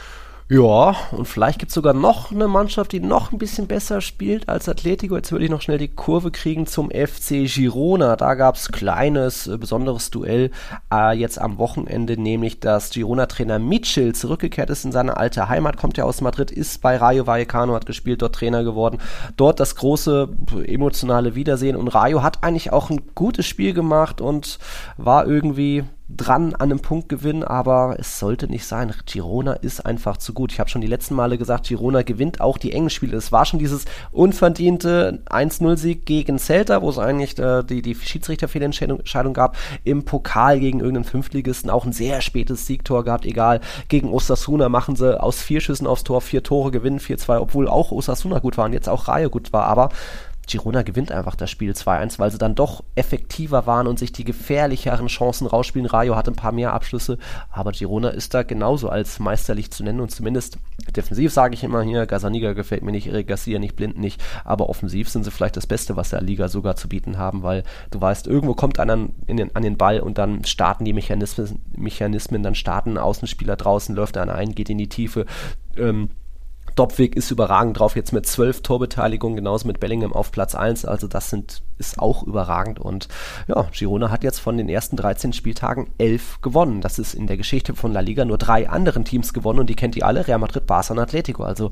Ja, und vielleicht gibt es sogar noch eine Mannschaft, die noch ein bisschen besser spielt als Atletico. Jetzt würde ich noch schnell die Kurve kriegen zum F C Girona. Da gab es kleines, äh, besonderes Duell äh, jetzt am Wochenende, nämlich dass Girona-Trainer Mitchell zurückgekehrt ist in seine alte Heimat, kommt ja aus Madrid, ist bei Rayo Vallecano, hat gespielt, dort Trainer geworden. Dort das große emotionale Wiedersehen und Rayo hat eigentlich auch ein gutes Spiel gemacht und war irgendwie dran an einem Punktgewinn, aber es sollte nicht sein. Girona ist einfach zu gut. Ich habe schon die letzten Male gesagt, Girona gewinnt auch die engen Spiele. Es war schon dieses unverdiente eins null Sieg gegen Celta, wo es eigentlich äh, die, die Schiedsrichterfehlentscheidung gab. Im Pokal gegen irgendeinen Fünftligisten auch ein sehr spätes Siegtor gehabt. Egal, gegen Osasuna machen sie aus vier Schüssen aufs Tor vier Tore, gewinnen vier zwei, obwohl auch Osasuna gut war und jetzt auch Rayo gut war, aber Girona gewinnt einfach das Spiel zwei eins, weil sie dann doch effektiver waren und sich die gefährlicheren Chancen rausspielen. Rayo hat ein paar mehr Abschlüsse, aber Girona ist da genauso als meisterlich zu nennen und zumindest defensiv sage ich immer hier, Gazzaniga gefällt mir nicht, Eric Garcia nicht, Blind nicht, aber offensiv sind sie vielleicht das Beste, was der Liga sogar zu bieten haben, weil du weißt, irgendwo kommt einer an, in den, an den Ball und dann starten die Mechanismen, Mechanismen, dann starten Außenspieler draußen, läuft einer ein, geht in die Tiefe, ähm, Dobwig ist überragend drauf, jetzt mit zwölf Torbeteiligungen, genauso mit Bellingham auf Platz eins, also das sind, ist auch überragend und ja, Girona hat jetzt von den ersten dreizehn Spieltagen elf gewonnen. Das ist in der Geschichte von La Liga nur drei anderen Teams gewonnen und die kennt ihr alle, Real Madrid, Barca und Atletico, also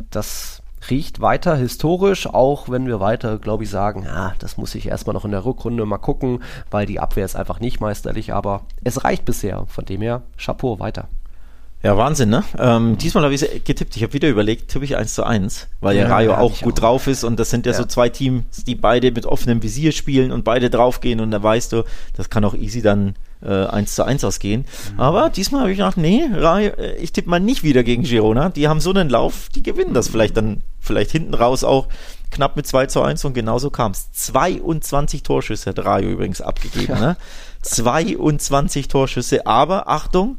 das riecht weiter historisch, auch wenn wir weiter, glaube ich, sagen, ja, das muss ich erstmal noch in der Rückrunde mal gucken, weil die Abwehr ist einfach nicht meisterlich, aber es reicht bisher, von dem her, Chapeau, weiter. Ja, Wahnsinn, ne? Ähm, diesmal habe ich getippt. Ich habe wieder überlegt, tippe ich eins zu eins, weil ja, ja Rayo auch gut auch. drauf ist und das sind ja, ja so zwei Teams, die beide mit offenem Visier spielen und beide draufgehen und da weißt du, das kann auch easy dann äh, eins zu eins ausgehen. Mhm. Aber diesmal habe ich gedacht, nee, Rayo, ich tippe mal nicht wieder gegen Girona. Die haben so einen Lauf, die gewinnen das vielleicht dann, vielleicht hinten raus auch knapp mit zwei zu eins und genauso kam es. zweiundzwanzig Torschüsse hat Rayo übrigens abgegeben, ja. ne? zweiundzwanzig Torschüsse, aber Achtung,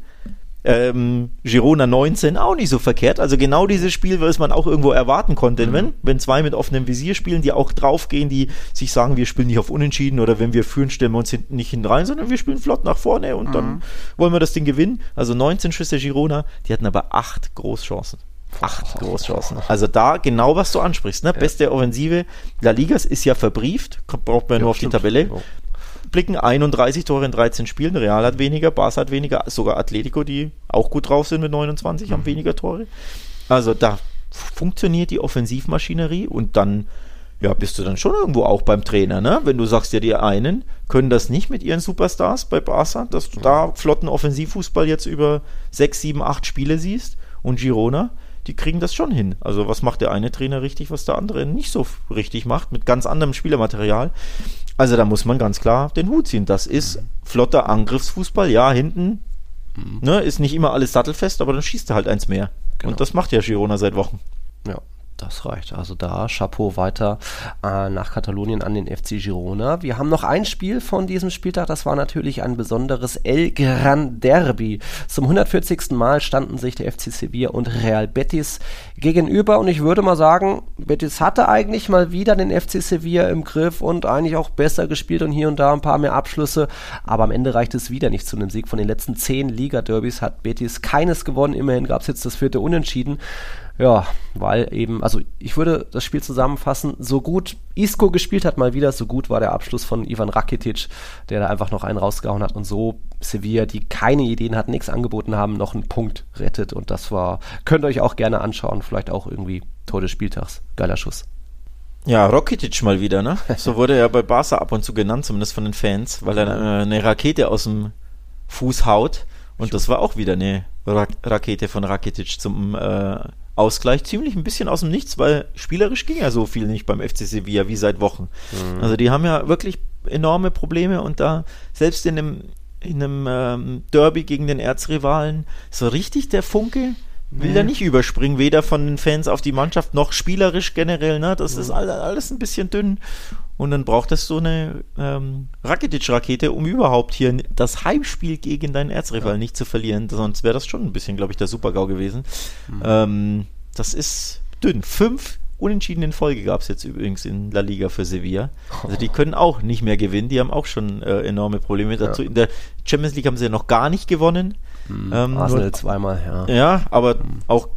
Ähm, Girona neunzehn, auch nicht so verkehrt. Also genau dieses Spiel, was man auch irgendwo erwarten konnte. Mhm. Wenn, wenn zwei mit offenem Visier spielen, die auch draufgehen, die sich sagen, wir spielen nicht auf Unentschieden oder wenn wir führen, stellen wir uns hinten nicht hinten rein, sondern wir spielen flott nach vorne und mhm. dann wollen wir das Ding gewinnen. Also neunzehn Schüsse Girona, die hatten aber acht Großchancen. Acht oh, Großchancen. Also da genau, was du ansprichst. Ne? Ja. Beste Offensive La Ligas ist ja verbrieft, braucht man ja nur auf stimmt. die Tabelle. Oh. Blicken, einunddreißig Tore in dreizehn Spielen, Real hat weniger, Barca hat weniger, sogar Atletico, die auch gut drauf sind mit neunundzwanzig, mhm. haben weniger Tore. Also da funktioniert die Offensivmaschinerie und dann ja, bist du dann schon irgendwo auch beim Trainer, ne? Wenn du sagst, ja, die einen können das nicht mit ihren Superstars bei Barca, dass du da flotten Offensivfußball jetzt über sechs, sieben, acht Spiele siehst und Girona, die kriegen das schon hin. Also was macht der eine Trainer richtig, was der andere nicht so richtig macht, mit ganz anderem Spielermaterial. Also da muss man ganz klar den Hut ziehen. Das ist mhm. flotter Angriffsfußball. Ja, hinten mhm. ne, ist nicht immer alles sattelfest, aber dann schießt er halt eins mehr. Genau. Und das macht ja Girona seit Wochen. Ja. Das reicht. Also da Chapeau weiter äh, nach Katalonien an den F C Girona. Wir haben noch ein Spiel von diesem Spieltag. Das war natürlich ein besonderes El Gran Derby. Zum hundertvierzigsten Mal standen sich der F C Sevilla und Real Betis gegenüber. Und ich würde mal sagen, Betis hatte eigentlich mal wieder den F C Sevilla im Griff und eigentlich auch besser gespielt und hier und da ein paar mehr Abschlüsse. Aber am Ende reicht es wieder nicht zu einem Sieg. Von den letzten zehn Liga-Derbys hat Betis keines gewonnen. Immerhin gab es jetzt das vierte Unentschieden. Ja, weil eben, also ich würde das Spiel zusammenfassen, so gut Isco gespielt hat mal wieder, so gut war der Abschluss von Ivan Rakitic, der da einfach noch einen rausgehauen hat und so Sevilla, die keine Ideen hatten, nichts angeboten haben, noch einen Punkt rettet und das war, könnt ihr euch auch gerne anschauen, vielleicht auch irgendwie Tor des Spieltags, geiler Schuss. Ja, Rakitic mal wieder, ne? So wurde er bei Barca ab und zu genannt, zumindest von den Fans, weil er äh, eine Rakete aus dem Fuß haut und das war auch wieder eine Ra- Rakete von Rakitic zum äh, Ausgleich, ziemlich ein bisschen aus dem Nichts, weil spielerisch ging ja so viel nicht beim F C Sevilla wie seit Wochen. Mhm. Also die haben ja wirklich enorme Probleme und da selbst in einem, in einem ähm, Derby gegen den Erzrivalen so richtig der Funke will mhm. da nicht überspringen, weder von den Fans auf die Mannschaft noch spielerisch generell, ne? Das mhm. ist alles, alles ein bisschen dünn. Und dann braucht es so eine ähm, Rakitic-Rakete, um überhaupt hier das Heimspiel gegen deinen Erzrival ja. nicht zu verlieren. Sonst wäre das schon ein bisschen, glaube ich, der Super-GAU gewesen. Mhm. Ähm, das ist dünn. Fünf Unentschieden in Folge gab es jetzt übrigens in La Liga für Sevilla. Also die können auch nicht mehr gewinnen. Die haben auch schon äh, enorme Probleme dazu. Ja. In der Champions League haben sie ja noch gar nicht gewonnen. Mhm. Ähm, Arsenal nur, zweimal, ja. Ja, aber mhm. auch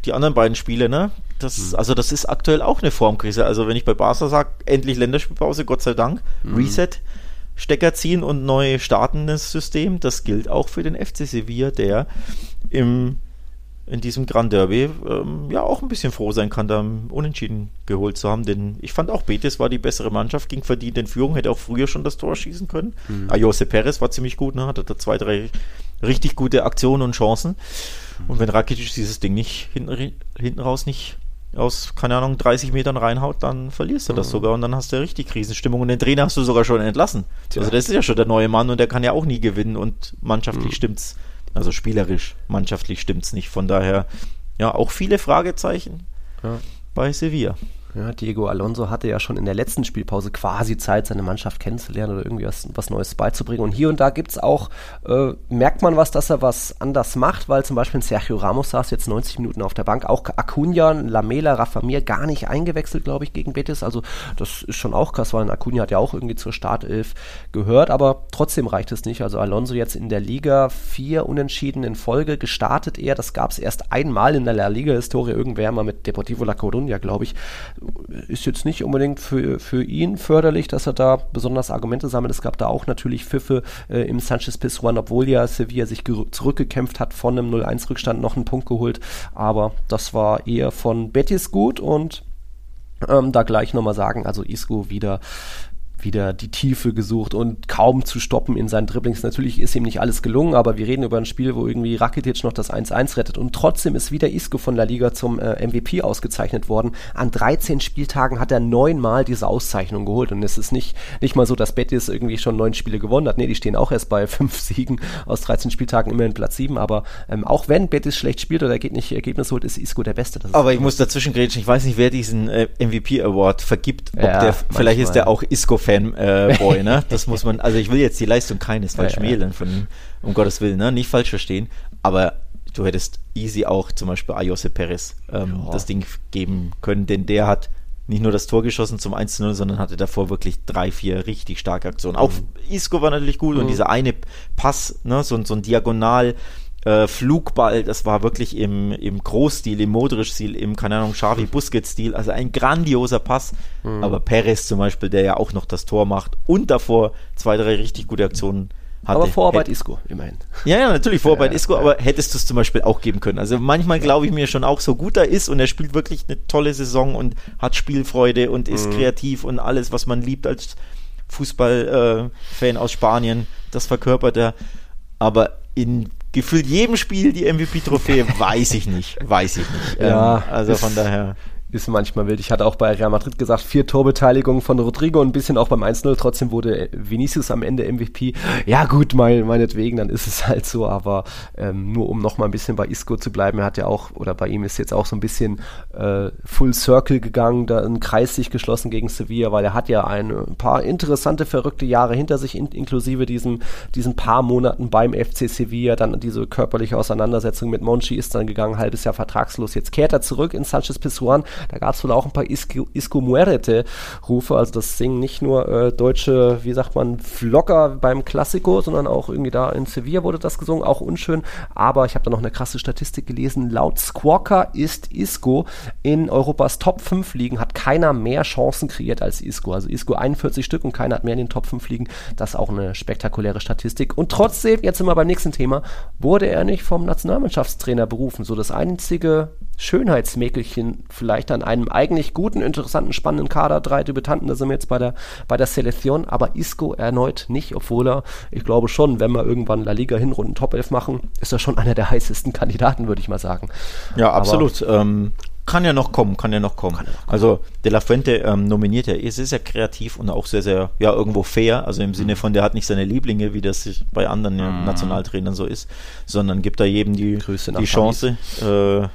die anderen beiden Spiele, ne? Das, mhm. Also das ist aktuell auch eine Formkrise. Also wenn ich bei Barca sage, endlich Länderspielpause, Gott sei Dank, mhm. Reset, Stecker ziehen und neu startendes System, das gilt auch für den F C Sevilla, der im in diesem Gran Derby ähm, ja auch ein bisschen froh sein kann, da Unentschieden geholt zu haben, denn ich fand auch, Betis war die bessere Mannschaft, ging verdient in Führung, hätte auch früher schon das Tor schießen können. Mhm. Ayoze Perez war ziemlich gut, ne? Hatte da zwei, drei richtig gute Aktionen und Chancen. Mhm. Und wenn Rakitic dieses Ding nicht hinten, hinten raus nicht aus, keine Ahnung, dreißig Metern reinhaut, dann verlierst du das mhm. sogar und dann hast du richtig Krisenstimmung und den Trainer hast du sogar schon entlassen. Tja. Also das ist ja schon der neue Mann und der kann ja auch nie gewinnen und mannschaftlich mhm. stimmt's. Also spielerisch, mannschaftlich stimmt's nicht. Von daher, ja, auch viele Fragezeichen ja. bei Sevilla. Ja, Diego Alonso hatte ja schon in der letzten Spielpause quasi Zeit, seine Mannschaft kennenzulernen oder irgendwie was, was Neues beizubringen. Und hier und da gibt's auch, äh, merkt man was, dass er was anders macht, weil zum Beispiel Sergio Ramos saß jetzt neunzig Minuten auf der Bank. Auch Acuna, Lamela, Rafa Mir gar nicht eingewechselt, glaube ich, gegen Betis. Also das ist schon auch krass, weil Acuna hat ja auch irgendwie zur Startelf gehört, aber trotzdem reicht es nicht. Also Alonso jetzt in der Liga vier Unentschieden in Folge gestartet er. Das gab's erst einmal in der La Liga-Historie, irgendwer mal mit Deportivo La Coruña, glaube ich. Ist jetzt nicht unbedingt für, für ihn förderlich, dass er da besonders Argumente sammelt. Es gab da auch natürlich Pfiffe äh, im Sanchez-Pizjuan, obwohl ja Sevilla sich ger- zurückgekämpft hat, von einem null eins Rückstand noch einen Punkt geholt. Aber das war eher von Betis gut und ähm, da gleich nochmal sagen, also Isco wieder wieder die Tiefe gesucht und kaum zu stoppen in seinen Dribblings. Natürlich ist ihm nicht alles gelungen, aber wir reden über ein Spiel, wo irgendwie Rakitic noch das eins eins rettet und trotzdem ist wieder Isco von La Liga zum äh, M V P ausgezeichnet worden. An dreizehn Spieltagen hat er neunmal diese Auszeichnung geholt und es ist nicht, nicht mal so, dass Betis irgendwie schon neun Spiele gewonnen hat. Nee, die stehen auch erst bei fünf Siegen aus dreizehn Spieltagen, immerhin Platz sieben, aber ähm, auch wenn Betis schlecht spielt oder geht nicht Ergebnis holt, ist Isco der Beste. Das aber ich muss dazwischen grätschen, ich weiß nicht, wer diesen äh, M V P Award vergibt, ob ja, der, vielleicht ist der auch Isco-Fan Äh, Boy, ne? Das muss man, also ich will jetzt die Leistung keinesfalls schmälern ja, ja. von ihm, um Gottes Willen, ne? Nicht falsch verstehen, aber du hättest easy auch zum Beispiel Ayoze Perez ähm, ja. das Ding geben können, denn der hat nicht nur das Tor geschossen zum eins zu null, sondern hatte davor wirklich drei, vier richtig starke Aktionen. Auch mhm. Isco war natürlich gut mhm. und dieser eine Pass, ne? so, so ein Diagonal Äh, Flugball, das war wirklich im, im Großstil, im Modric-Stil, im, keine Ahnung, Xavi-Busquets-Stil, also ein grandioser Pass, mhm. aber Perez zum Beispiel, der ja auch noch das Tor macht und davor zwei, drei richtig gute Aktionen hatte. Aber Vorarbeit Isco, immerhin. Ja, ja, natürlich Vorarbeit ja, Isco, ja. aber hättest du es zum Beispiel auch geben können. Also manchmal glaube ich mir schon auch, so gut er ist und er spielt wirklich eine tolle Saison und hat Spielfreude und ist mhm. kreativ und alles, was man liebt als Fußballfan äh, aus Spanien, das verkörpert er, aber in gefühlt jedem Spiel die M V P-Trophäe, weiß ich nicht, weiß ich nicht. Ja, ähm, also von daher... Ist manchmal wild. Ich hatte auch bei Real Madrid gesagt, vier Torbeteiligungen von Rodrigo und ein bisschen auch beim eins null. Trotzdem wurde Vinicius am Ende M V P. Ja gut, mein, meinetwegen, dann ist es halt so. Aber ähm, nur um noch mal ein bisschen bei Isco zu bleiben, er hat ja auch, oder bei ihm ist jetzt auch so ein bisschen äh, Full Circle gegangen, da ein Kreis sich geschlossen gegen Sevilla, weil er hat ja ein, ein paar interessante, verrückte Jahre hinter sich, in, inklusive diesen, diesen paar Monaten beim F C Sevilla. Dann diese körperliche Auseinandersetzung mit Monchi ist dann gegangen, halbes Jahr vertragslos. Jetzt kehrt er zurück in Sanchez-Pizjuan. Da gab es wohl auch ein paar Isco, Isco Muerte-Rufe, also das singen nicht nur äh, deutsche, wie sagt man, Vlogger beim Classico, sondern auch irgendwie da in Sevilla wurde das gesungen, auch unschön, aber ich habe da noch eine krasse Statistik gelesen, laut Squawka ist Isco in Europas Top fünf Ligen, hat keiner mehr Chancen kreiert als Isco, also Isco einundvierzig Stück und keiner hat mehr in den Top fünf Ligen, das ist auch eine spektakuläre Statistik und trotzdem, jetzt sind wir beim nächsten Thema, wurde er nicht vom Nationalmannschaftstrainer berufen, so das einzige Schönheitsmäkelchen vielleicht an einem eigentlich guten, interessanten, spannenden Kader, drei Debütanten, da sind wir jetzt bei der, bei der Selektion, aber Isco erneut nicht, obwohl er, ich glaube schon, wenn wir irgendwann La Liga Hinrunden Top elf machen, ist er schon einer der heißesten Kandidaten, würde ich mal sagen. Ja, absolut. Ähm, kann ja noch kommen, kann ja noch kommen. Ja noch kommen. Also De La Fuente ähm, nominiert ja, ist sehr kreativ und auch sehr, sehr, ja, irgendwo fair, also im mhm. Sinne von, der hat nicht seine Lieblinge, wie das bei anderen ja, mhm. Nationaltrainern so ist, sondern gibt da jedem die, die Chance, äh,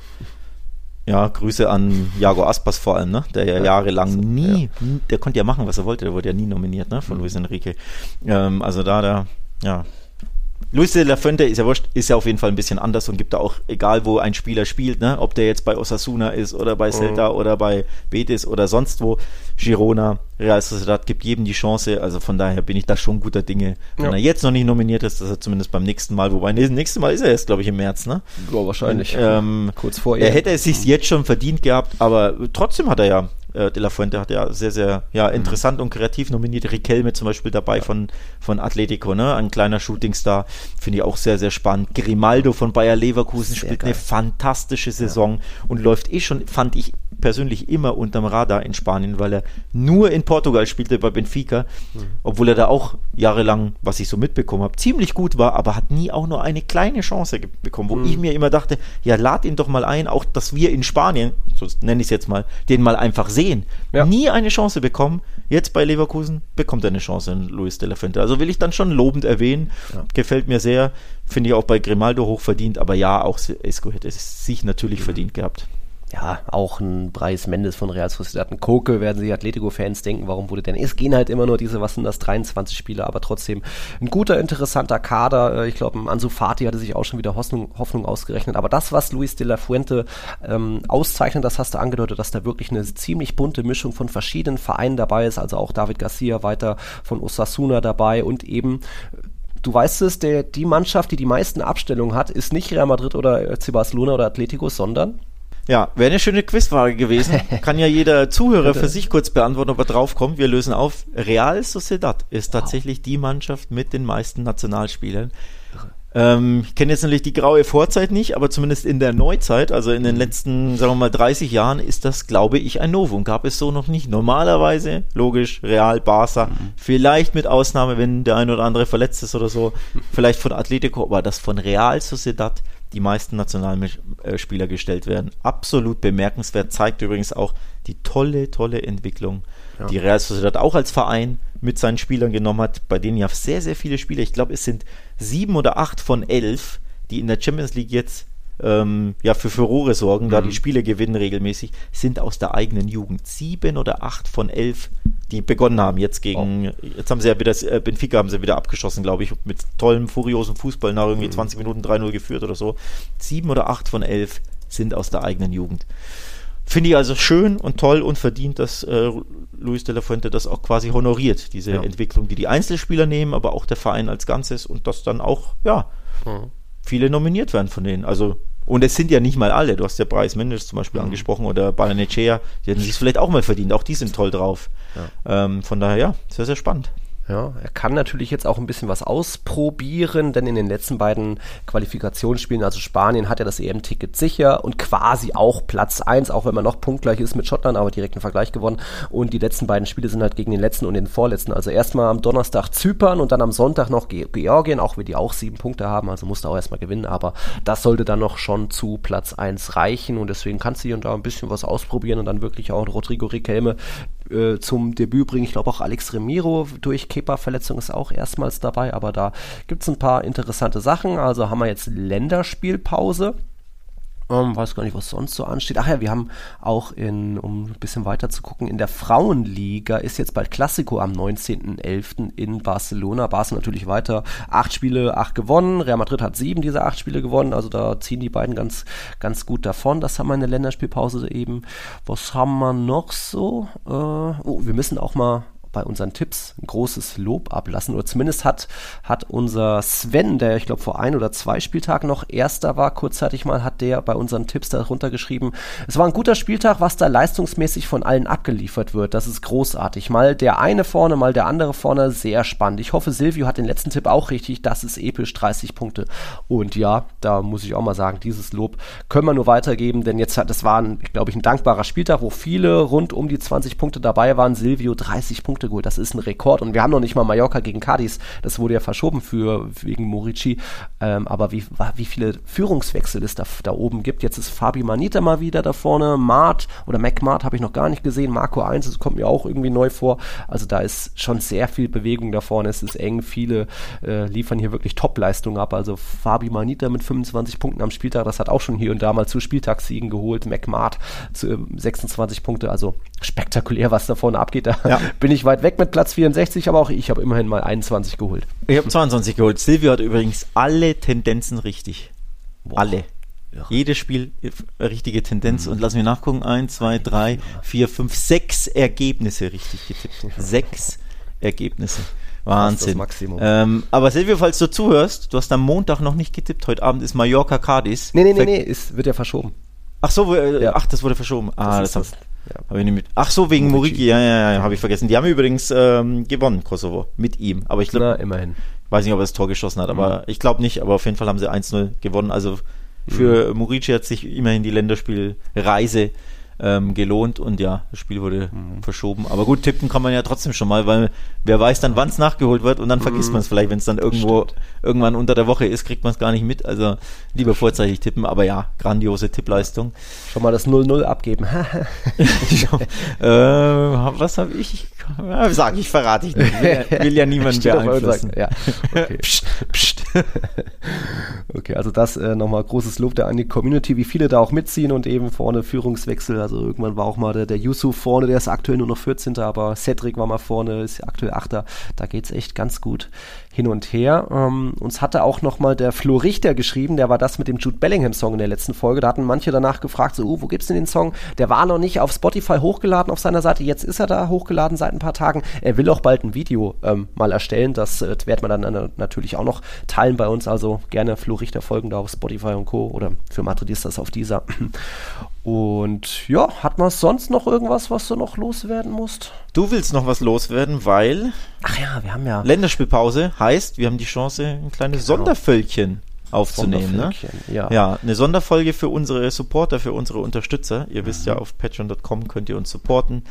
ja, Grüße an Iago Aspas vor allem, ne? Der ja, ja jahrelang nie, ja. der konnte ja machen, was er wollte, der wurde ja nie nominiert, ne? Von mhm. Luis Enrique. Ähm, also da, da, ja, Luis de la Fuente ist ja wurscht, ist ja auf jeden Fall ein bisschen anders und gibt da auch, egal wo ein Spieler spielt, ne, ob der jetzt bei Osasuna ist oder bei Celta mhm. oder bei Betis oder sonst wo, Girona, Real Sociedad, gibt jedem die Chance, also von daher bin ich da schon guter Dinge. Wenn ja. er jetzt noch nicht nominiert ist, dass er zumindest beim nächsten Mal, wobei das nächste Mal ist er jetzt, glaube ich, im März, ne? Ja, wahrscheinlich. Und, ähm, kurz vor ihr. Er hätte es sich jetzt schon verdient gehabt, aber trotzdem hat er ja De La Fuente hat ja sehr, sehr ja, interessant mhm. und kreativ nominiert. Riquelme zum Beispiel dabei ja. von, von Atletico, ne? Ein kleiner Shootingstar. Finde ich auch sehr, sehr spannend. Grimaldo von Bayer Leverkusen sehr spielt geil. Eine fantastische Saison ja. und läuft eh schon, fand ich persönlich immer unterm Radar in Spanien, weil er nur in Portugal spielte bei Benfica, mhm. obwohl er da auch jahrelang, was ich so mitbekommen habe, ziemlich gut war, aber hat nie auch nur eine kleine Chance ge- bekommen, wo mhm. ich mir immer dachte, ja, lad ihn doch mal ein, auch dass wir in Spanien, so nenne ich es jetzt mal, den mal einfach sehen. Ja. Nie eine Chance bekommen. Jetzt bei Leverkusen bekommt er eine Chance in Luis de la Fuente. Also will ich dann schon lobend erwähnen. Ja. Gefällt mir sehr. Finde ich auch bei Grimaldo hochverdient, aber ja, auch Isco hätte es sich natürlich mhm. verdient gehabt. Ja, auch ein Brais Mendes von Real Sociedad, ein Koke, werden sich Atletico-Fans denken, warum wurde denn, es gehen halt immer nur diese, was sind das, dreiundzwanzig Spieler, aber trotzdem ein guter, interessanter Kader, ich glaube, Ansu Fati hatte sich auch schon wieder Hoffnung, Hoffnung ausgerechnet, aber das, was Luis de la Fuente ähm, auszeichnet, das hast du angedeutet, dass da wirklich eine ziemlich bunte Mischung von verschiedenen Vereinen dabei ist, also auch David Garcia weiter von Osasuna dabei und eben du weißt es, der, die Mannschaft, die die meisten Abstellungen hat, ist nicht Real Madrid oder F C Barcelona oder Atletico, sondern ja, wäre eine schöne Quizfrage gewesen. Kann ja jeder Zuhörer für sich kurz beantworten, ob er drauf kommt. Wir lösen auf. Real Sociedad ist wow. tatsächlich die Mannschaft mit den meisten Nationalspielern. Ähm, ich kenne jetzt natürlich die graue Vorzeit nicht, aber zumindest in der Neuzeit, also in den letzten, sagen wir mal, dreißig Jahren, ist das, glaube ich, ein Novum. Gab es so noch nicht. Normalerweise, logisch, Real, Barca, mhm. vielleicht mit Ausnahme, wenn der ein oder andere verletzt ist oder so, vielleicht von Atletico, aber das von Real Sociedad die meisten Nationalspieler gestellt werden. Absolut bemerkenswert, zeigt übrigens auch die tolle, tolle Entwicklung, ja. die Real Sociedad auch als Verein mit seinen Spielern genommen hat, bei denen ja sehr, sehr viele Spieler, ich glaube, es sind sieben oder acht von elf, die in der Champions League jetzt ähm, ja für Furore sorgen, mhm. da die Spiele gewinnen regelmäßig, sind aus der eigenen Jugend. Sieben oder acht von elf, die begonnen haben jetzt gegen, oh. jetzt haben sie ja wieder, äh, Benfica haben sie wieder abgeschossen, glaube ich, mit tollem, furiosen Fußball, nach irgendwie mhm. zwanzig Minuten drei null geführt oder so. Sieben oder acht von elf sind aus der eigenen Jugend. Finde ich also schön und toll und verdient, dass äh, Luis de la Fuente das auch quasi honoriert, diese ja. Entwicklung, die die Einzelspieler nehmen, aber auch der Verein als Ganzes und dass dann auch, ja, mhm. viele nominiert werden von denen. Also, und es sind ja nicht mal alle, du hast ja Brais Mendes zum Beispiel mhm. angesprochen oder Barrenechea, die hätten sich vielleicht auch mal verdient, auch die sind toll drauf. Ja. Ähm, von daher, ja, sehr, sehr spannend. Ja, er kann natürlich jetzt auch ein bisschen was ausprobieren, denn in den letzten beiden Qualifikationsspielen, also Spanien, hat er das E M-Ticket sicher und quasi auch Platz eins, auch wenn man noch punktgleich ist mit Schottland, aber direkten Vergleich gewonnen. Und die letzten beiden Spiele sind halt gegen den letzten und den vorletzten. Also erstmal am Donnerstag Zypern und dann am Sonntag noch Ge- Georgien, auch wenn die auch sieben Punkte haben, also musste auch erstmal gewinnen, aber das sollte dann noch schon zu Platz eins reichen und deswegen kannst du hier und da ein bisschen was ausprobieren und dann wirklich auch Rodrigo Riquelme äh, zum Debüt bringen. Ich glaube auch Alex Remiro durch Kepa-Verletzung ist auch erstmals dabei, aber da gibt es ein paar interessante Sachen. Also haben wir jetzt Länderspielpause. Ähm, weiß gar nicht, was sonst so ansteht. Ach ja, wir haben auch, in, um ein bisschen weiter zu gucken, in der Frauenliga ist jetzt bald Classico am neunzehnten elften in Barcelona. Barca natürlich weiter. Acht Spiele, acht gewonnen. Real Madrid hat sieben dieser acht Spiele gewonnen. Also da ziehen die beiden ganz, ganz gut davon. Das haben wir in der Länderspielpause eben. Was haben wir noch so? Äh, oh, wir müssen auch mal bei unseren Tipps ein großes Lob ablassen, oder zumindest hat, hat unser Sven, der ich glaube vor ein oder zwei Spieltagen noch Erster war, kurzzeitig mal, hat der bei unseren Tipps darunter geschrieben, es war ein guter Spieltag, was da leistungsmäßig von allen abgeliefert wird, das ist großartig, mal der eine vorne, mal der andere vorne, sehr spannend. Ich hoffe, Silvio hat den letzten Tipp auch richtig, das ist episch, dreißig Punkte und ja, da muss ich auch mal sagen, dieses Lob können wir nur weitergeben, denn jetzt hat, das war, ein, glaube ich, ein dankbarer Spieltag, wo viele rund um die zwanzig Punkte dabei waren, Silvio dreißig Punkte geholt, das ist ein Rekord und wir haben noch nicht mal Mallorca gegen Cadiz, das wurde ja verschoben für wegen Morici, ähm, aber wie, wie viele Führungswechsel es da, da oben gibt, jetzt ist Fabi Manita mal wieder da vorne, Mart oder McMart habe ich noch gar nicht gesehen, Marco eins, das kommt mir auch irgendwie neu vor, also da ist schon sehr viel Bewegung da vorne, es ist eng, viele äh, liefern hier wirklich Top-Leistungen ab, also Fabi Manita mit fünfundzwanzig Punkten am Spieltag, das hat auch schon hier und da mal zu Spieltagssiegen geholt, McMart zu äh, sechsundzwanzig Punkte, also spektakulär, was da vorne abgeht, da ja. bin ich weit weg mit Platz vierundsechzig, aber auch ich habe immerhin mal einundzwanzig geholt. Ich habe zweiundzwanzig geholt. Silvio hat übrigens alle Tendenzen richtig. Boah. Alle. Ja. Jedes Spiel richtige Tendenz. Mhm. Und lass mich nachgucken. Eins, zwei, drei, vier, fünf, sechs Ergebnisse richtig getippt. Sechs Ergebnisse. Wahnsinn. Das Maximum. Ähm, aber Silvio, falls du zuhörst, du hast am Montag noch nicht getippt. Heute Abend ist Mallorca Cadiz. Nee, nee, nee, nee, es wird ja verschoben. Ach so, äh, ja. ach, das wurde verschoben. Ah, das, das, das ja. habe ich nicht mit. Ach so, wegen Muriqi. Ja, ja, ja, habe ich vergessen. Die haben übrigens ähm, gewonnen, Kosovo, mit ihm. Aber ich glaube, immerhin. Weiß nicht, ob er das Tor geschossen hat, aber mhm. ich glaube nicht. Aber auf jeden Fall haben sie eins null gewonnen. Also für mhm. Muriqi hat sich immerhin die Länderspielreise ähm, gelohnt und ja, das Spiel wurde mhm. verschoben. Aber gut, tippen kann man ja trotzdem schon mal, weil wer weiß dann, wann es nachgeholt wird und dann mhm. vergisst man es vielleicht, wenn es dann irgendwo Stimmt. irgendwann unter der Woche ist, kriegt man es gar nicht mit. Also lieber vorzeitig tippen, aber ja, grandiose Tippleistung. Schon mal das null null abgeben. äh, was habe ich? Ja, sag ich, verrate ich nicht. Will ja, will ja niemand beeinflussen. Ja. Okay. psst, psst. Okay, also das äh, nochmal großes Lob da an die Community, wie viele da auch mitziehen und eben vorne Führungswechsel. Also irgendwann war auch mal der, der Yusuf vorne, der ist aktuell nur noch vierzehnter aber Cedric war mal vorne, ist aktuell achter Da geht's echt ganz gut hin und her. Ähm, uns hatte auch nochmal der Flo Richter geschrieben, der war das mit dem Jude Bellingham-Song in der letzten Folge. Da hatten manche danach gefragt, so, oh, wo gibt's denn den Song? Der war noch nicht auf Spotify hochgeladen auf seiner Seite, jetzt ist er da hochgeladen seit ein paar Tagen. Er will auch bald ein Video ähm, mal erstellen, das äh, wird man dann äh, natürlich auch noch teilen bei uns, also gerne Flo Richter folgen da auf Spotify und Co. oder für Madridistas auf dieser. Und ja, hat man sonst noch irgendwas, was du noch loswerden musst? Du willst noch was loswerden, weil Ach ja, wir haben ja Länderspielpause heißt, wir haben die Chance, ein kleines genau. Sondervölkchen aufzunehmen. Ne? Ja. ja, eine Sonderfolge für unsere Supporter, für unsere Unterstützer. Ihr mhm. wisst ja, auf patreon punkt com könnt ihr uns supporten.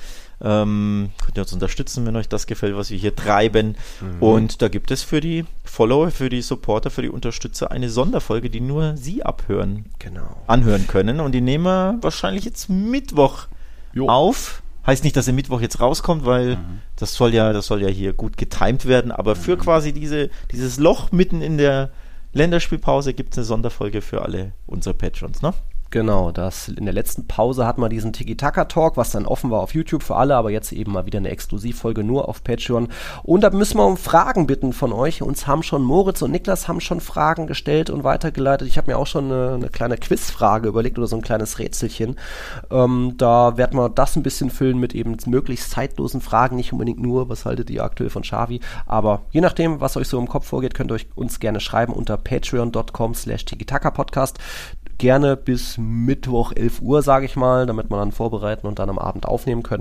Ähm, könnt ihr uns unterstützen, wenn euch das gefällt, was wir hier treiben. Mhm. Und da gibt es für die Follower, für die Supporter, für die Unterstützer eine Sonderfolge, die nur sie abhören, genau. anhören können. Und die nehmen wir wahrscheinlich jetzt Mittwoch jo. auf. Heißt nicht, dass der Mittwoch jetzt rauskommt, weil mhm. das soll ja, das soll ja hier gut getimed werden. Aber mhm. für quasi diese, dieses Loch mitten in der Länderspielpause gibt es eine Sonderfolge für alle unsere Patrons, ne? Genau, das in der letzten Pause hatten wir diesen Tiki-Taka-Talk, was dann offen war auf YouTube für alle, aber jetzt eben mal wieder eine Exklusivfolge nur auf Patreon. Und da müssen wir um Fragen bitten von euch. Uns haben schon Moritz und Niklas haben schon Fragen gestellt und weitergeleitet. Ich habe mir auch schon eine, eine kleine Quizfrage überlegt oder so ein kleines Rätselchen. Ähm, da werden wir das ein bisschen füllen mit eben möglichst zeitlosen Fragen, nicht unbedingt nur, was haltet ihr aktuell von Xavi, aber je nachdem, was euch so im Kopf vorgeht, könnt ihr euch uns gerne schreiben unter patreon punkt com slash tiki-taka-podcast. Gerne bis Mittwoch elf Uhr, sage ich mal, damit wir dann vorbereiten und dann am Abend aufnehmen können.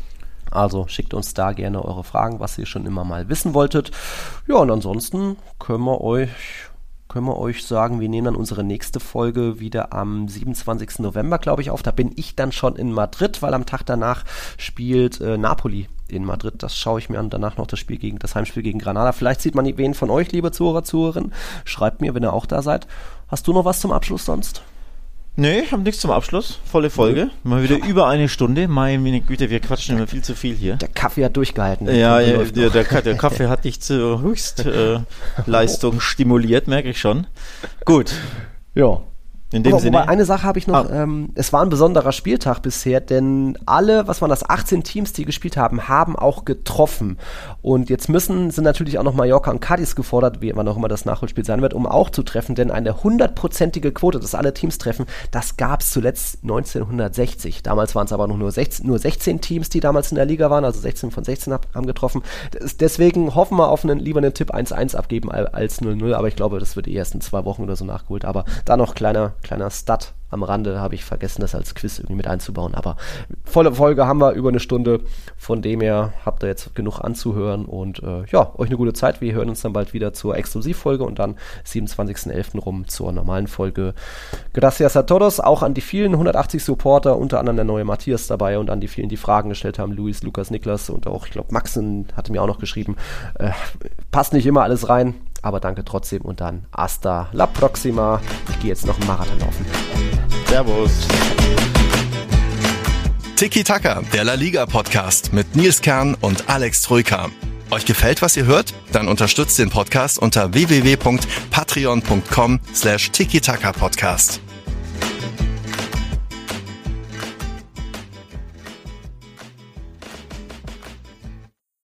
Also schickt uns da gerne eure Fragen, was ihr schon immer mal wissen wolltet. Ja, und ansonsten können wir euch, können wir euch sagen, wir nehmen dann unsere nächste Folge wieder am siebenundzwanzigsten November, glaube ich, auf. Da bin ich dann schon in Madrid, weil am Tag danach spielt äh, Napoli in Madrid. Das schaue ich mir an. Danach noch das Spiel gegen das Heimspiel gegen Granada. Vielleicht sieht man wen von euch, liebe Zuhörer, Zuhörerinnen. Schreibt mir, wenn ihr auch da seid. Hast du noch was zum Abschluss sonst? Nee, ich habe nichts zum Abschluss. Volle Folge. Mal wieder über eine Stunde. Meine Güte, wir quatschen immer viel zu viel hier. Der Kaffee hat durchgehalten. Ja, ja der, der, der Kaffee hat dich zur Höchstleistung äh, stimuliert, merke ich schon. Gut. Ja. In dem aber, Sinne. Wobei, eine Sache habe ich noch, Ah. ähm, es war ein besonderer Spieltag bisher, denn alle, was waren das, achtzehn Teams, die gespielt haben, haben auch getroffen. Und jetzt müssen, sind natürlich auch noch Mallorca und Cadiz gefordert, wie wann auch immer das Nachholspiel sein wird, um auch zu treffen, denn eine hundertprozentige Quote, dass alle Teams treffen, das gab es zuletzt neunzehnhundertsechzig. Damals waren es aber noch nur sechzehn, nur sechzehn Teams, die damals in der Liga waren, also sechzehn von sechzehn hab, haben getroffen. Das, deswegen hoffen wir auf einen, lieber einen Tipp eins eins abgeben als null null, aber ich glaube, das wird erst in zwei Wochen oder so nachgeholt. Aber da noch kleiner, kleiner Stat am Rande, habe ich vergessen, das als Quiz irgendwie mit einzubauen, aber volle Folge haben wir, über eine Stunde, von dem her habt ihr jetzt genug anzuhören und äh, ja, euch eine gute Zeit, wir hören uns dann bald wieder zur Exklusivfolge und dann siebenundzwanzigsten elften rum zur normalen Folge. Gracias a todos, auch an die vielen hundertachtzig Supporter, unter anderem der neue Matthias dabei und an die vielen, die Fragen gestellt haben, Luis, Lukas, Niklas und auch, ich glaube, Maxen hatte mir auch noch geschrieben, äh, passt nicht immer alles rein, aber danke trotzdem und dann hasta la próxima. Ich gehe jetzt noch einen Marathon laufen. Servus. Tiki-Taka, der La Liga Podcast mit Nils Kern und Alex Troika. Euch gefällt, was ihr hört? Dann unterstützt den Podcast unter w w w punkt patreon punkt com slash tiki taka podcast.